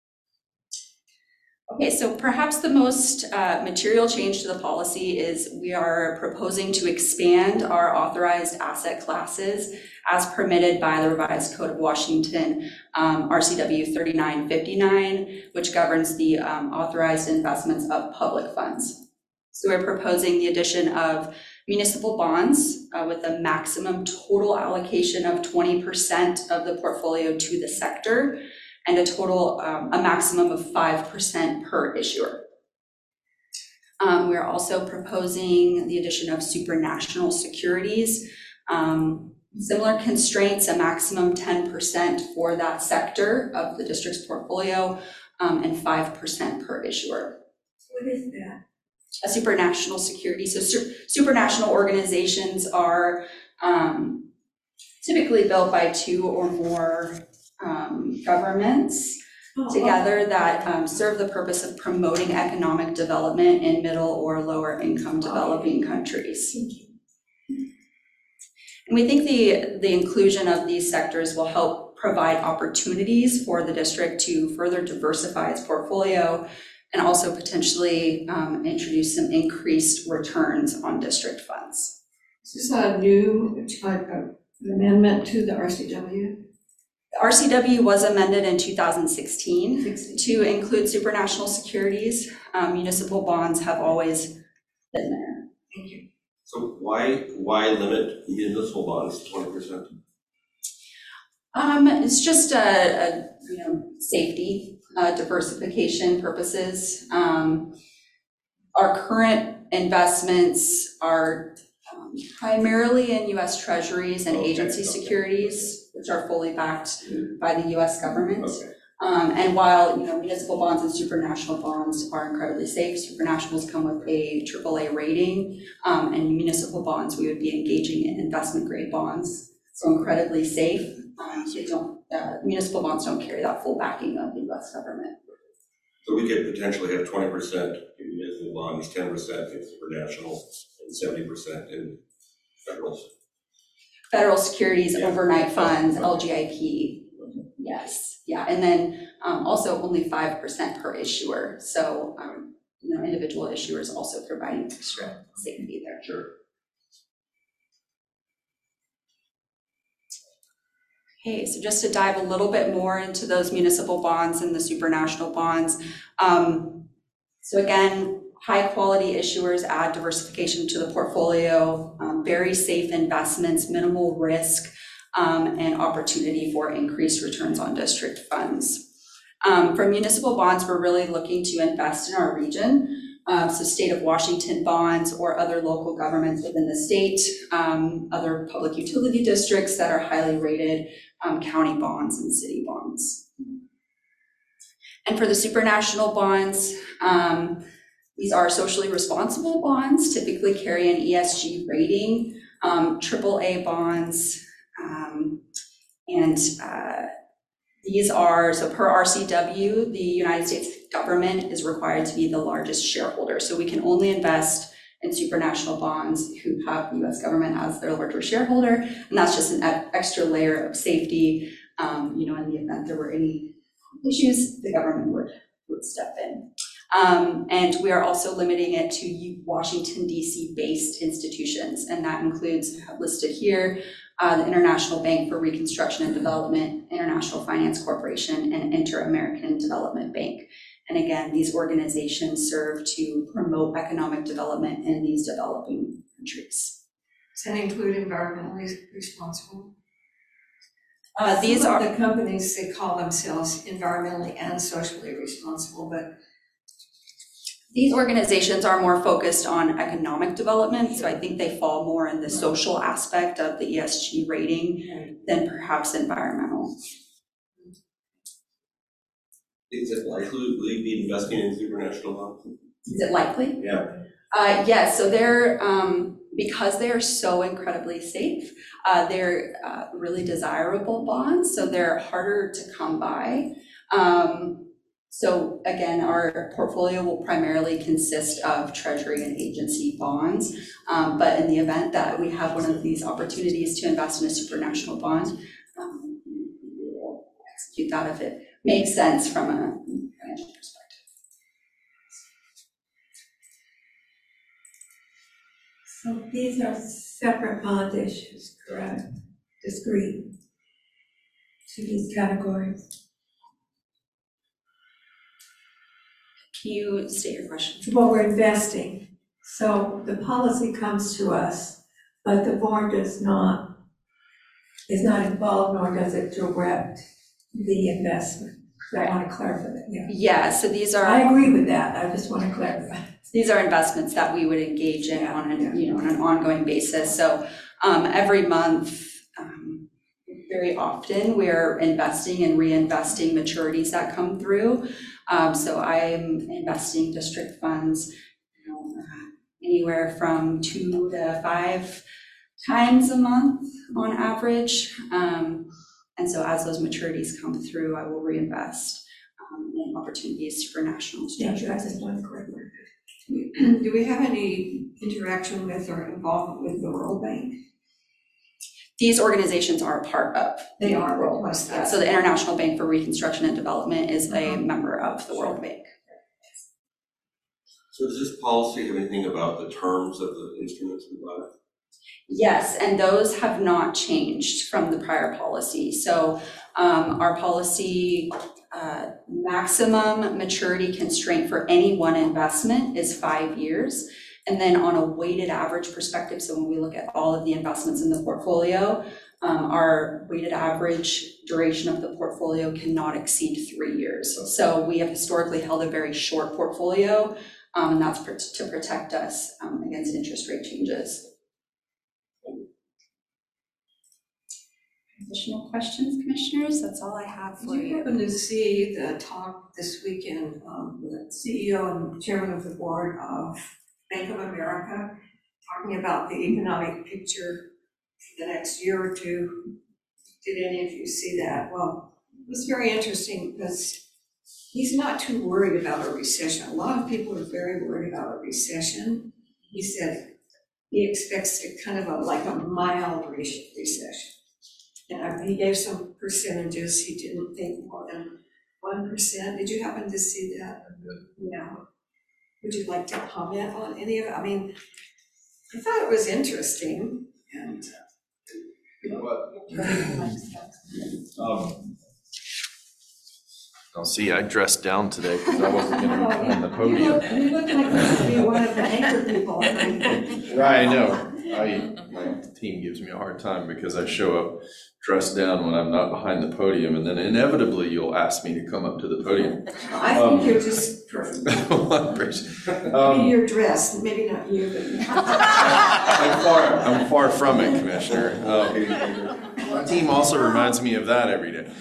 S9: Okay, so perhaps the most material change to the policy is we are proposing to expand our authorized asset classes as permitted by the revised Code of Washington, RCW 3959, which governs the authorized investments of public funds. So we're proposing the addition of municipal bonds with a maximum total allocation of 20% of the portfolio to the sector, and a maximum of 5% per issuer. We're also proposing the addition of supranational securities Similar constraints, a maximum 10% for that sector of the district's portfolio, and 5% per issuer.
S5: What is that?
S9: A supranational security. So supranational organizations are typically built by 2 or more governments together that serve the purpose of promoting economic development in middle or lower income developing countries. And we think the inclusion of these sectors will help provide opportunities for the district to further diversify its portfolio and also potentially introduce some increased returns on district funds.
S1: Is this a new amendment to the RCW?
S9: The RCW was amended in 2016 to include supranational securities. Municipal bonds have always been there.
S1: Thank you.
S4: So why limit municipal bonds to 20%?
S9: It's just a safety, diversification purposes. Our current investments are primarily in U.S. Treasuries and agency securities, which are fully backed by the U.S. government.
S4: Okay.
S9: And while municipal bonds and supranational bonds are incredibly safe, supranationals come with a AAA rating, and municipal bonds we would be engaging in investment grade bonds, so incredibly safe. Municipal bonds don't carry that full backing of the U.S. government.
S4: So we could potentially have 20% in municipal bonds, 10% in supranational, and 70% in federal.
S9: Federal securities,
S4: Yeah.
S9: overnight funds, LGIP, yes, yeah, and then also only 5% per issuer. So individual issuers also providing extra safety there.
S4: Sure.
S9: Okay, so just to dive a little bit more into those municipal bonds and the supranational bonds. So again, high quality issuers add diversification to the portfolio, very safe investments, minimal risk, and opportunity for increased returns on district funds. For municipal bonds, we're really looking to invest in our region. So state of Washington bonds or other local governments within the state, other public utility districts that are highly rated, county bonds and city bonds. And for the supranational bonds, these are socially responsible bonds, typically carry an ESG rating, AAA bonds, and these are, so per RCW, the United States government is required to be the largest shareholder. So we can only invest in supranational bonds who have the US government as their largest shareholder. And that's just an extra layer of safety. In the event there were any issues, the government would step in. And we are also limiting it to Washington, D.C. based institutions. And that includes, listed here, the International Bank for Reconstruction and Development, International Finance Corporation, and Inter-American Development Bank. And again, these organizations serve to promote economic development in these developing countries.
S1: Does that include environmentally responsible?
S9: These
S1: Some
S9: are
S1: of the companies, they call themselves environmentally and socially responsible, but
S9: these organizations are more focused on economic development, so I think they fall more in the social aspect of the ESG rating than perhaps environmental.
S4: Is it likely we'd be investing in supranational bonds?
S9: Is it likely?
S4: Yeah.
S9: Yes, so they're, because they are so incredibly safe, they're really desirable bonds, so they're harder to come by. So again, our portfolio will primarily consist of treasury and agency bonds, but in the event that we have one of these opportunities to invest in a supranational bond, we will execute that if it makes sense from a financial perspective.
S5: So these are separate bond issues, correct? Discrete to these categories.
S9: Can you state your question?
S5: Well, we're investing. So the policy comes to us, but the board is not involved, nor does it direct the investment. So I want to clarify that, yeah.
S9: Yeah, so these are.
S5: I agree with that, I just want to clarify.
S9: These are investments that we would engage in on an ongoing basis. So Every month, very often, we're investing and reinvesting maturities that come through. So I'm investing district funds, anywhere from 2 to 5 times a month on average. And so as those maturities come through, I will reinvest in opportunities for national treasury.
S5: That's one correct.
S1: Do we have any interaction with or involvement with the World Bank?
S9: These organizations are a part of.
S1: They are,
S9: World
S1: what's
S9: Bank.
S1: that?
S9: So the International Bank for Reconstruction and Development is a member of the World Bank.
S4: So does this policy have anything about the terms of the instruments we buy?
S9: Yes, and those have not changed from the prior policy. So our policy maximum maturity constraint for any one investment is 5 years. And then on a weighted average perspective, so when we look at all of the investments in the portfolio, our weighted average duration of the portfolio cannot exceed 3 years. So we have historically held a very short portfolio, and that's to protect us against interest rate changes. Additional questions, commissioners? That's all I have for
S1: Did you
S9: you.
S1: happen to see the talk this weekend, the CEO and chairman of the board of Bank of America talking about the economic picture for the next year or two? Did any of you see that? Well, it was very interesting because he's not too worried about a recession. A lot of people are very worried about a recession. He said he expects a kind of like a mild recession. And he gave some percentages. He didn't think more than 1%. Did you happen to see that? Yeah. Would you like to comment on any of it? I mean, I thought it was interesting, and
S10: See, I dressed down today because I wasn't going to be behind the podium.
S1: You look like you could be one of the anchor people.
S10: Right, I know. My team gives me a hard time because I show up dressed down when I'm not behind the podium, and then inevitably you'll ask me to come up to the podium.
S1: I think you're just perfect. Maybe you're dressed, maybe not you, but.
S10: I'm far from it, Commissioner. My team also reminds me of that every day.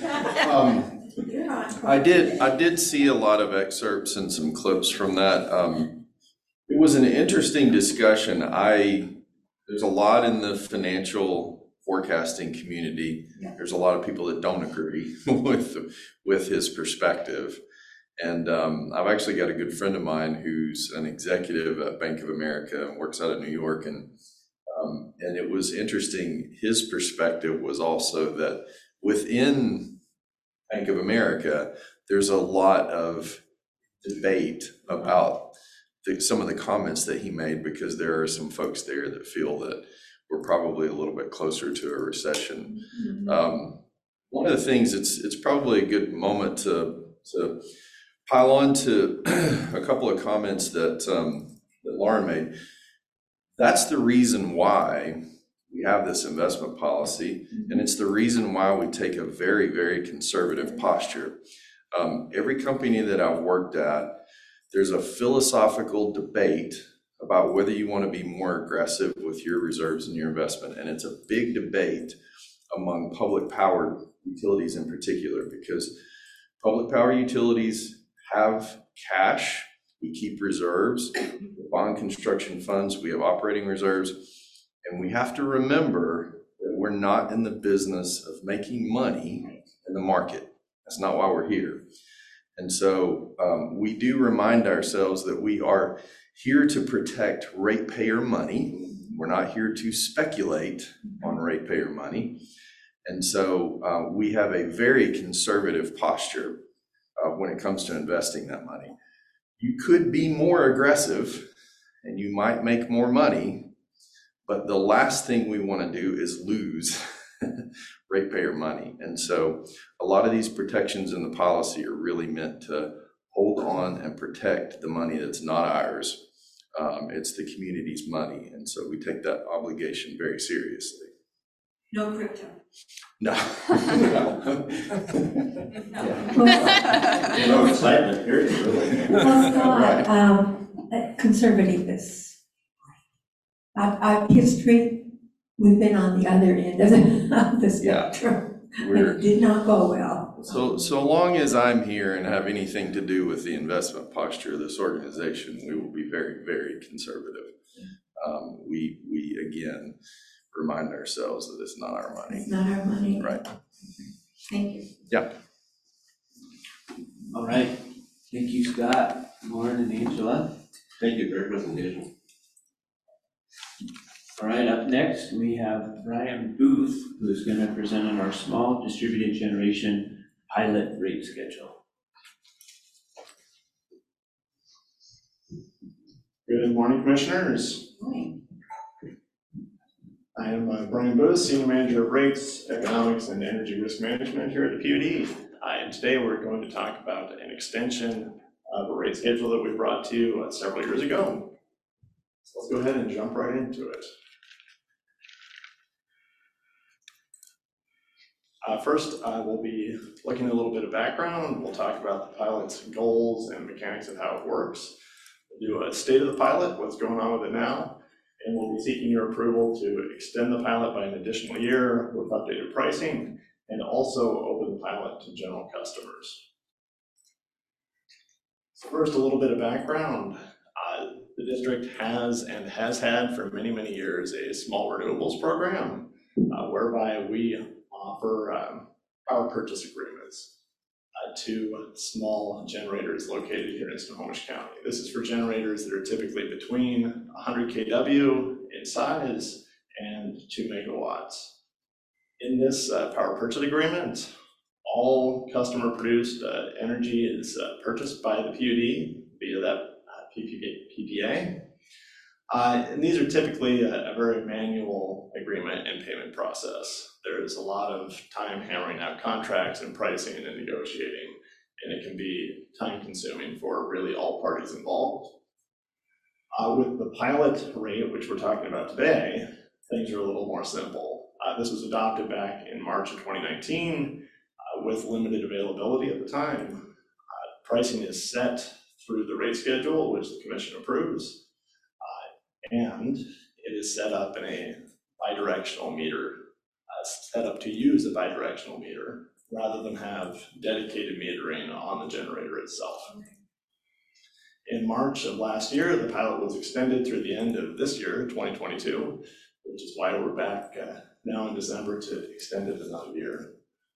S10: I did see a lot of excerpts and some clips from that. It was an interesting discussion. There's a lot in the financial forecasting community. There's a lot of people that don't agree with his perspective. And I've actually got a good friend of mine who's an executive at Bank of America and works out of New York. And it was interesting. His perspective was also that within Bank of America, there's a lot of debate about some of the comments that he made, because there are some folks there that feel that we're probably a little bit closer to a recession. One of the things, it's probably a good moment to pile on to a couple of comments that Lauren made. That's the reason why we have this investment policy, and it's the reason why we take a very, very conservative posture. Every company that I've worked at, there's a philosophical debate about whether you want to be more aggressive with your reserves and your investment. And it's a big debate among public power utilities in particular, because public power utilities have cash, we keep reserves, bond construction funds, we have operating reserves, and we have to remember that we're not in the business of making money in the market. That's not why we're here. And so we do remind ourselves that we are here to protect ratepayer money. We're not here to speculate on ratepayer money. And so we have a very conservative posture when it comes to investing that money. You could be more aggressive and you might make more money, but the last thing we want to do is lose ratepayer money. And so a lot of these protections in the policy are really meant to hold on and protect the money that's not ours. It's the community's money. And so we take that obligation very seriously.
S1: No crypto.
S10: No.
S4: No excitement here, really.
S5: Well, Scott, conservative is, our history we've been on the other end of the spectrum.
S10: We're,
S5: It did not go well.
S10: so long as I'm here and have anything to do with the investment posture of this organization, we will be very, very conservative. We again remind ourselves that it's not our money.
S5: It's not our money.
S10: Right.
S3: Thank you.
S10: Yeah.
S2: All right, thank you, Scott, Lauren, and Angela.
S4: Thank you, great presentation.
S2: All right, up next, we have Brian Booth, who's going to present on our small distributed generation pilot rate schedule.
S11: Good morning, Commissioners.
S3: Morning.
S11: I am Brian Booth, Senior Manager of Rates, Economics, and Energy Risk Management here at the PUD. And today we're going to talk about an extension of a rate schedule that we brought to you several years ago. So let's go ahead and jump right into it. First, we'll be looking at a little bit of background. We'll talk about the pilot's goals and mechanics of how it works. We'll do a state of the pilot, what's going on with it now, and we'll be seeking your approval to extend the pilot by an additional year with updated pricing, and also open the pilot to general customers. So first, a little bit of background. The district has and has had for many, many years a small renewables program whereby we offer power purchase agreements to small generators located here in Snohomish County. This is for generators that are typically between 100 kW in size and 2 megawatts. In this power purchase agreement, all customer produced energy is purchased by the PUD via that PPA. And these are typically a very manual agreement and payment process. There's a lot of time hammering out contracts and pricing and negotiating, and it can be time consuming for really all parties involved. With the pilot rate, which we're talking about today, things are a little more simple. This was adopted back in March of 2019 with limited availability at the time. Pricing is set through the rate schedule, which the Commission approves, and it is set up in a bidirectional meter, set up to use a bidirectional meter rather than have dedicated metering on the generator itself. In March of last year, the pilot was extended through the end of this year, 2022, which is why we're back now in December to extend it another year.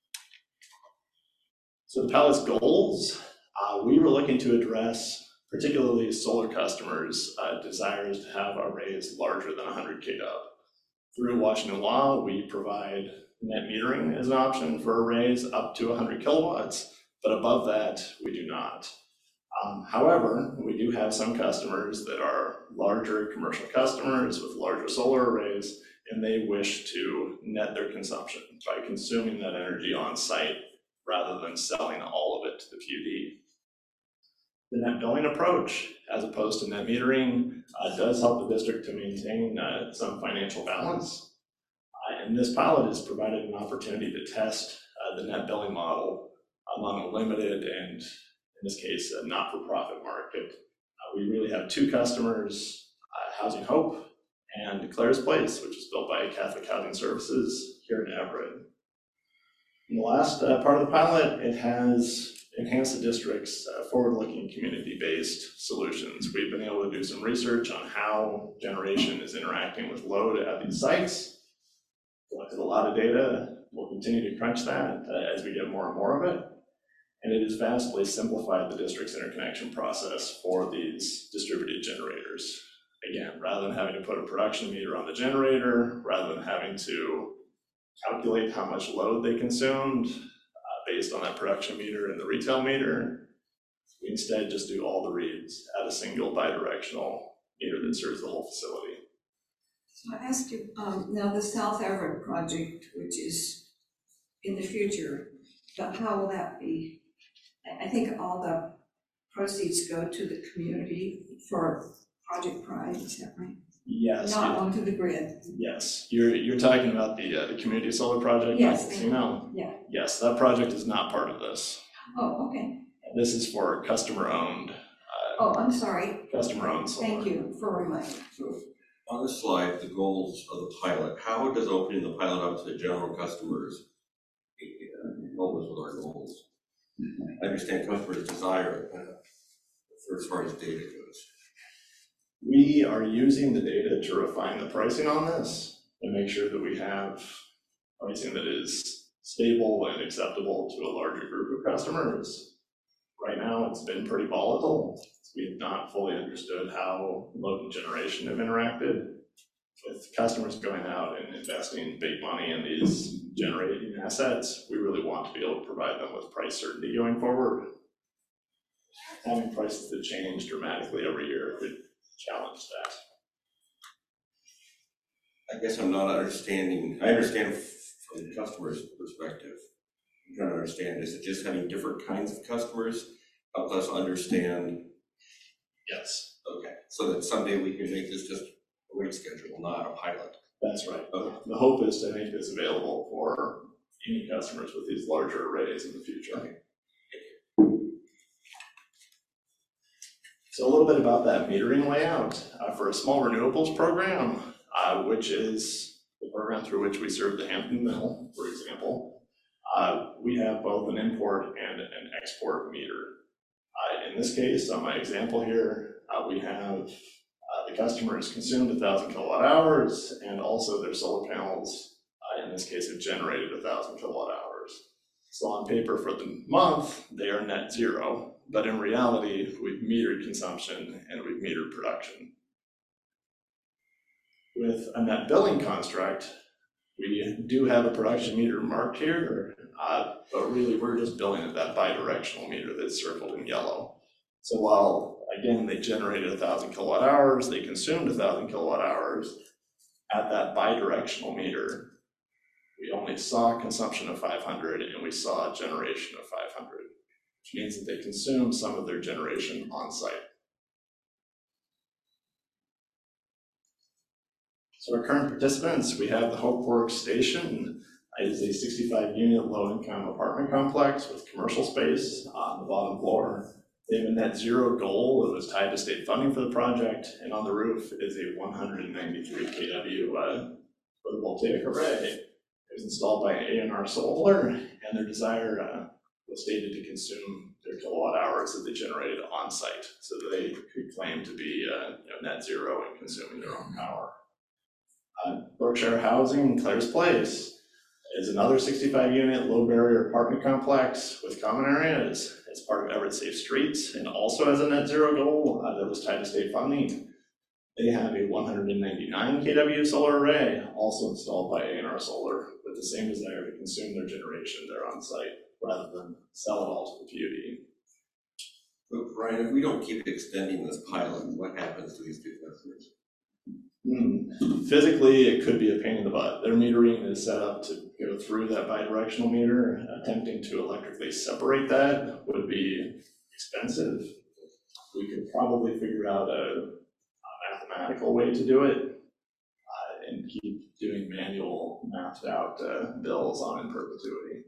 S11: So the pilot's goals, we were looking to address particularly solar customers' desires to have arrays larger than 100 kW. Through Washington law, we provide net metering as an option for arrays up to 100 kilowatts, but above that, we do not. However, we do have some customers that are larger commercial customers with larger solar arrays, and they wish to net their consumption by consuming that energy on site rather than selling all of it to the PUD. The net billing approach, as opposed to net metering, does help the district to maintain some financial balance. And this pilot has provided an opportunity to test the net billing model among a limited and, in this case, a not-for-profit market. We really have two customers, Housing Hope and Claire's Place, which is built by Catholic Housing Services here in Everett. In the last part of the pilot, it has enhanced the district's forward-looking community-based solutions. We've been able to do some research on how generation is interacting with load at these sites. Collected a lot of data. We'll continue to crunch that as we get more and more of it. And it has vastly simplified the district's interconnection process for these distributed generators. Again, rather than having to put a production meter on the generator, rather than having to calculate how much load they consumed based on that production meter and the retail meter, we instead just do all the reads at a single bidirectional meter that serves the whole facility.
S1: So I asked you, now the South Everett project, which is in the future, but how will that be? I think all the proceeds go to the community for Project Pride, is that right?
S11: Yes.
S1: Not onto the grid.
S11: Yes, you're talking about the community solar project?
S1: Yes.
S11: Yeah. Yes, that project is not part of this.
S1: Oh, okay.
S11: This is for customer-owned.
S1: Oh, I'm sorry.
S11: Customer-owned solar.
S1: Thank you for reminding.
S4: On the slide, the goals of the pilot, how does opening the pilot up to general customers help us with our goals? I understand customers desire it, as far as data goes.
S11: We are using the data to refine the pricing on this and make sure that we have pricing that is stable and acceptable to a larger group of customers. Right now, it's been pretty volatile. We have not fully understood how load and generation have interacted. With customers going out and investing big money in these generating assets, we really want to be able to provide them with price certainty going forward. Having prices that change dramatically every year could challenge that.
S4: I guess I'm not understanding. I understand from the customer's perspective. I'm trying to understand, is it just having different kinds of customers help us understand?
S11: Yes.
S4: Okay, so that someday we can make this just a rate schedule, not a pilot.
S11: That's right.
S4: Okay.
S11: The hope is to make this available for any customers with these larger arrays in the future.
S4: Okay.
S11: So a little bit about that metering layout. For a small renewables program, which is the program through which we serve the Hampton Mill, for example, we have both an import and an export meter. In this case, on my example here, we have the customers consumed 1,000 kilowatt hours, and also their solar panels, in this case, have generated 1,000 kilowatt hours. So on paper for the month, they are net zero, but in reality, we've metered consumption and we've metered production. With a net billing construct, we do have a production meter marked here, but really we're just billing at that bidirectional meter that's circled in yellow. So while, again, they generated 1,000 kilowatt hours, they consumed 1,000 kilowatt hours, at that bidirectional meter, we only saw consumption of 500 and we saw a generation of 500, which means that they consumed some of their generation on site. So our current participants, we have the Hope Works Station. It is a 65 unit low income apartment complex with commercial space on the bottom floor. They have a net zero goal that was tied to state funding for the project, and on the roof is a 193 kW photovoltaic array. It was installed by A&R Solar, and their desire was stated to consume their kilowatt hours that they generated on site, so that they could claim to be net zero and consuming their own power. Berkshire Housing, Claire's Place, is another 65 unit low barrier apartment complex with common areas. It's part of Everett Safe Streets and also has a net zero goal that was tied to state funding. They have a 199 kW solar array, also installed by A&R Solar, with the same desire to consume their generation there on site rather than sell it all to the PUD.
S4: But Brian, if we don't keep extending this pilot, what happens to these two customers?
S11: Physically, it could be a pain in the butt. Their metering is set up to go through that bidirectional meter. Attempting to electrically separate that would be expensive. We could probably figure out a mathematical way to do it and keep doing manual mapped out bills on in perpetuity.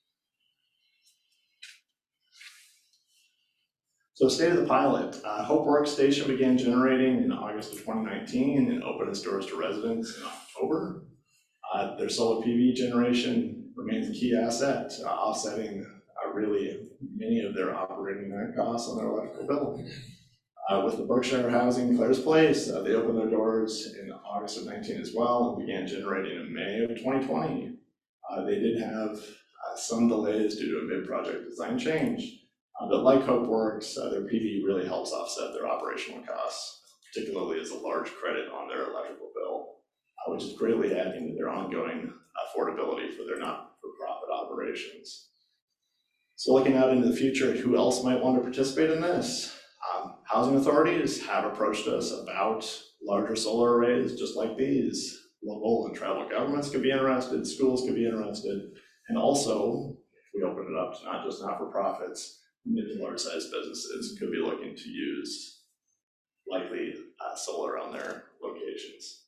S11: So state of the pilot, Hope Works Station began generating in August of 2019 and opened its doors to residents in October. Their solar PV generation remains a key asset, offsetting really many of their operating costs on their electrical bill. With the Berkshire Housing Claire's Place, they opened their doors in August of 19 as well and began generating in May of 2020. They did have some delays due to a mid-project design change. But like Hope Works, their PV really helps offset their operational costs, particularly as a large credit on their electrical bill, which is greatly adding to their ongoing affordability for their not-for-profit operations. So looking out into the future, who else might want to participate in this? Housing authorities have approached us about larger solar arrays just like these. Local and tribal governments could be interested, schools could be interested, and also, if we open it up to not just not-for-profits, mid and large sized businesses could be looking to use likely solar on their locations.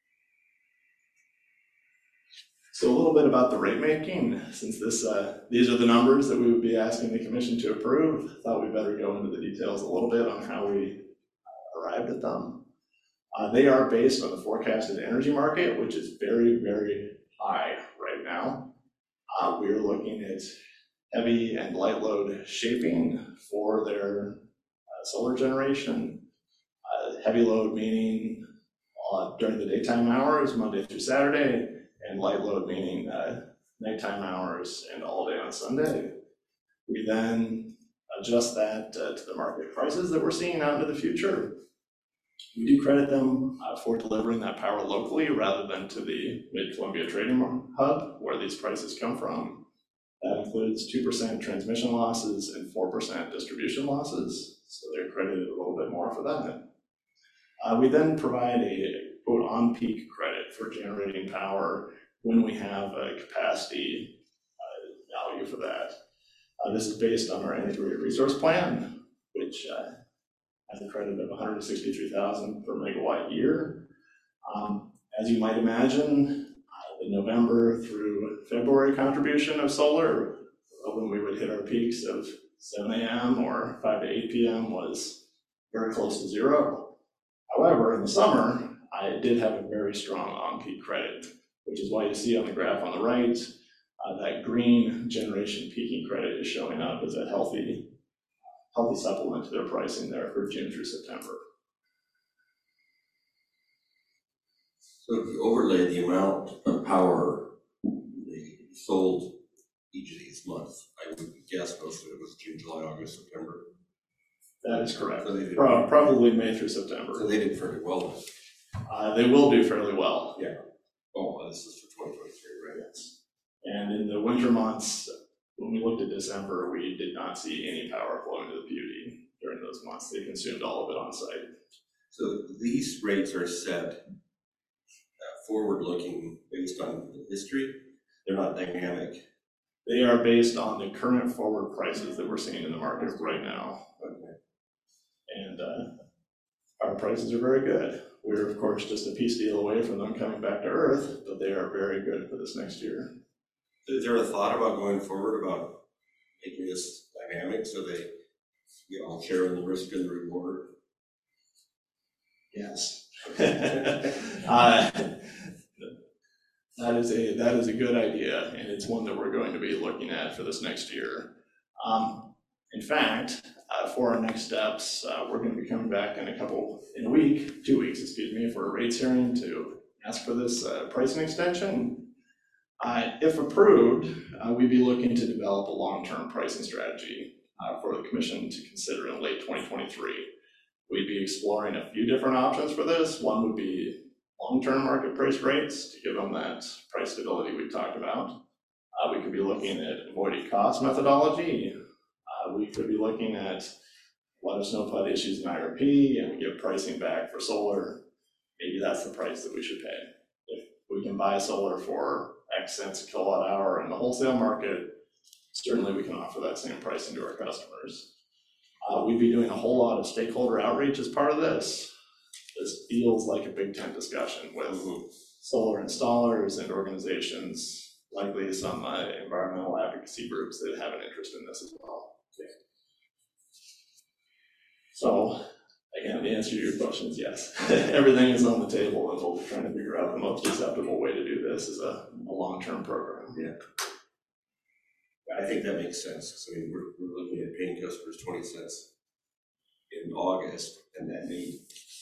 S11: So a little bit about the rate making, since these are the numbers that we would be asking the commission to approve. I thought we'd better go into the details a little bit on how we arrived at them. They are based on the forecasted energy market, which is very, very high right now. We are looking at heavy and light load shaping for their solar generation. Heavy load meaning during the daytime hours, Monday through Saturday, and light load meaning nighttime hours and all day on Sunday. We then adjust that to the market prices that we're seeing out into the future. We do credit them for delivering that power locally rather than to the Mid-Columbia Trading Hub, where these prices come from. That includes 2% transmission losses and 4% distribution losses, so they're credited a little bit more for that. We then provide a quote on-peak credit for generating power when we have a capacity value for that. This is based on our integrated resource plan, which has a credit of $163,000 per megawatt year. As you might imagine, the November through February contribution of solar, when we would hit our peaks of 7 a.m. or 5 to 8 p.m. was very close to zero. However, in the summer, I did have a very strong on-peak credit, which is why you see on the graph on the right, that green generation peaking credit is showing up as a healthy supplement to their pricing there for June through September.
S4: So if you overlay the amount of power they sold each of these months, I would guess most of it was June, July, August, September.
S11: That is correct.
S4: So they did,
S11: probably May through September.
S4: So they did fairly well.
S11: They will do fairly well.
S4: Yeah. Oh, this is for 2023, right?
S11: Yes. And in the winter months, when we looked at December, we did not see any power flowing to the PUD during those months. They consumed all of it on site.
S4: So these rates are set forward-looking based on the history. They're not dynamic.
S11: They are based on the current forward prices that we're seeing in the market right now.
S4: Okay.
S11: And our prices are very good. We're, of course, just a peace deal away from them coming back to Earth, but they are very good for this next year.
S4: Is there a thought about going forward about making this dynamic so they all share in the risk and the reward?
S11: Yes. That is a good idea, and it's one that we're going to be looking at for this next year. In fact, for our next steps, we're going to be coming back in 2 weeks, for a rates hearing to ask for this pricing extension. If approved, we'd be looking to develop a long-term pricing strategy for the commission to consider in late 2023. We'd be exploring a few different options for this. One would be long-term market price rates to give them that price stability we talked about. We could be looking at avoided cost methodology. We could be looking at water snowflood issues in IRP, and we get pricing back for solar. Maybe that's the price that we should pay. If we can buy solar for X cents a kilowatt hour in the wholesale market, certainly we can offer that same pricing to our customers. We'd be doing a whole lot of stakeholder outreach as part of this. This feels like a big tent discussion with solar installers and organizations, likely some environmental advocacy groups that have an interest in this as well. Okay. So, again, the answer to your question is yes. Everything is on the table, and we'll be trying to figure out the most acceptable way to do this as a long-term program.
S4: Yeah. I think that makes sense. So, I mean, we're looking at paying customers 20 cents in August, and that may,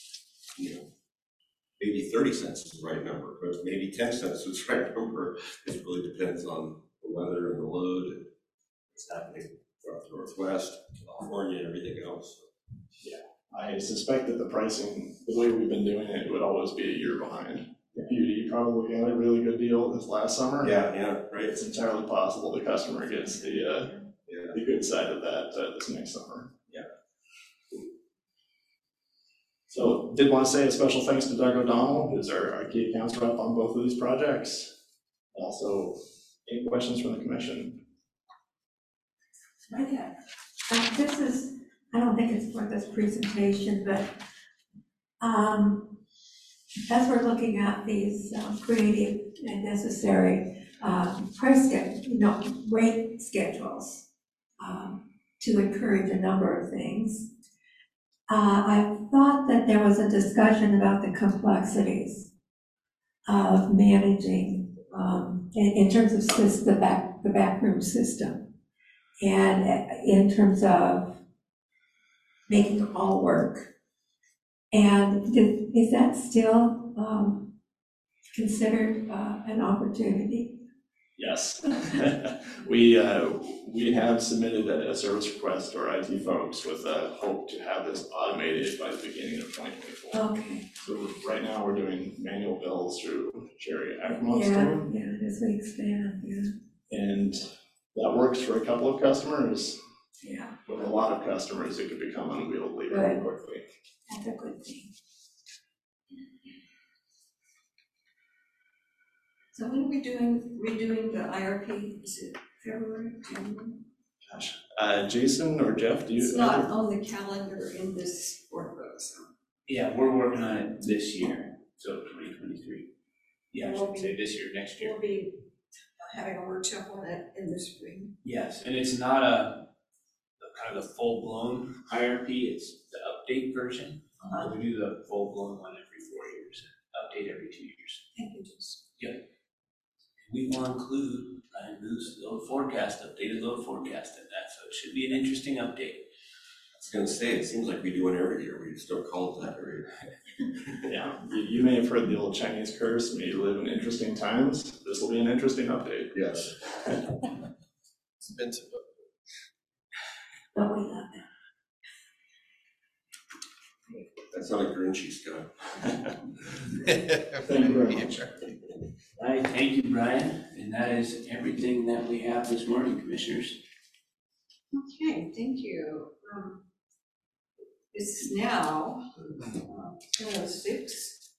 S4: maybe 30 cents is the right number, but maybe 10 cents is the right number. It really depends on the weather and the load and what's happening throughout the Northwest, California, and everything else.
S11: Yeah, I suspect that the pricing, the way we've been doing it, would always be a year behind. PUD probably got a really good deal this last summer.
S4: Yeah, right.
S11: It's entirely possible the customer gets the good side of that this next summer.
S4: Yeah.
S11: So did want to say a special thanks to Doug O'Donnell, who's our key accounts rep on both of these projects. Also, any questions from the commission?
S5: Okay. I don't think it's for this presentation, but as we're looking at these creative and necessary rate schedules to encourage a number of things, I thought that there was a discussion about the complexities of managing, in terms of the backroom system. And in terms of making it all work. And is that still considered an opportunity?
S11: Yes. We have submitted a service request to our IT folks with a hope to have this automated by the beginning of 2024.
S5: Okay.
S11: So right now, we're doing manual bills through Jerry Ackerman's
S5: Yeah,
S11: team.
S5: yeah, as we expand, yeah.
S11: And that works for a couple of customers.
S5: Yeah,
S11: With a lot of customers, it could become unwieldy very quickly.
S5: that's a good thing.
S1: So when are we redoing the IRP? Is it February, January?
S11: Gosh, Jason or Jeff, do you?
S1: It's not on the calendar in this workbook, so.
S2: Yeah, we're working on it this year, so 2023. Yeah, I should say this year, next year.
S1: We'll be having a workshop on it in the spring.
S2: Yes, and it's not a kind of the full-blown IRP, it's the update version. We do the full-blown one every 4 years, update every 2 years.
S1: Thank you, Jess.
S2: Yep. We will include Ryan's load forecast, updated load forecast in that, so it should be an interesting update.
S4: I was gonna say, it seems like we do one every year, we just don't call it that every year.
S11: Yeah, you may have heard the old Chinese curse, may you live in interesting times. This will be an interesting update.
S4: Yes.
S10: Expensive.
S5: But we love it.
S4: That sounded Grinchy, Scott.
S11: Thank you very much.
S2: All right, thank you, Brian, and that is everything that we have this morning, commissioners.
S1: Okay, thank you. It's now 10:06.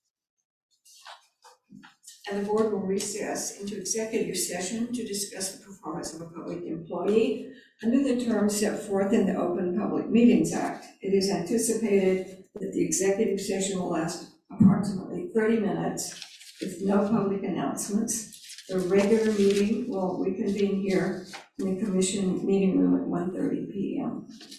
S1: And the board will recess into executive session to discuss the performance of a public employee under the terms set forth in the Open Public Meetings Act. It is anticipated that the executive session will last approximately 30 minutes with no public announcements. The regular meeting will reconvene here in the commission meeting room at 1:30 p.m.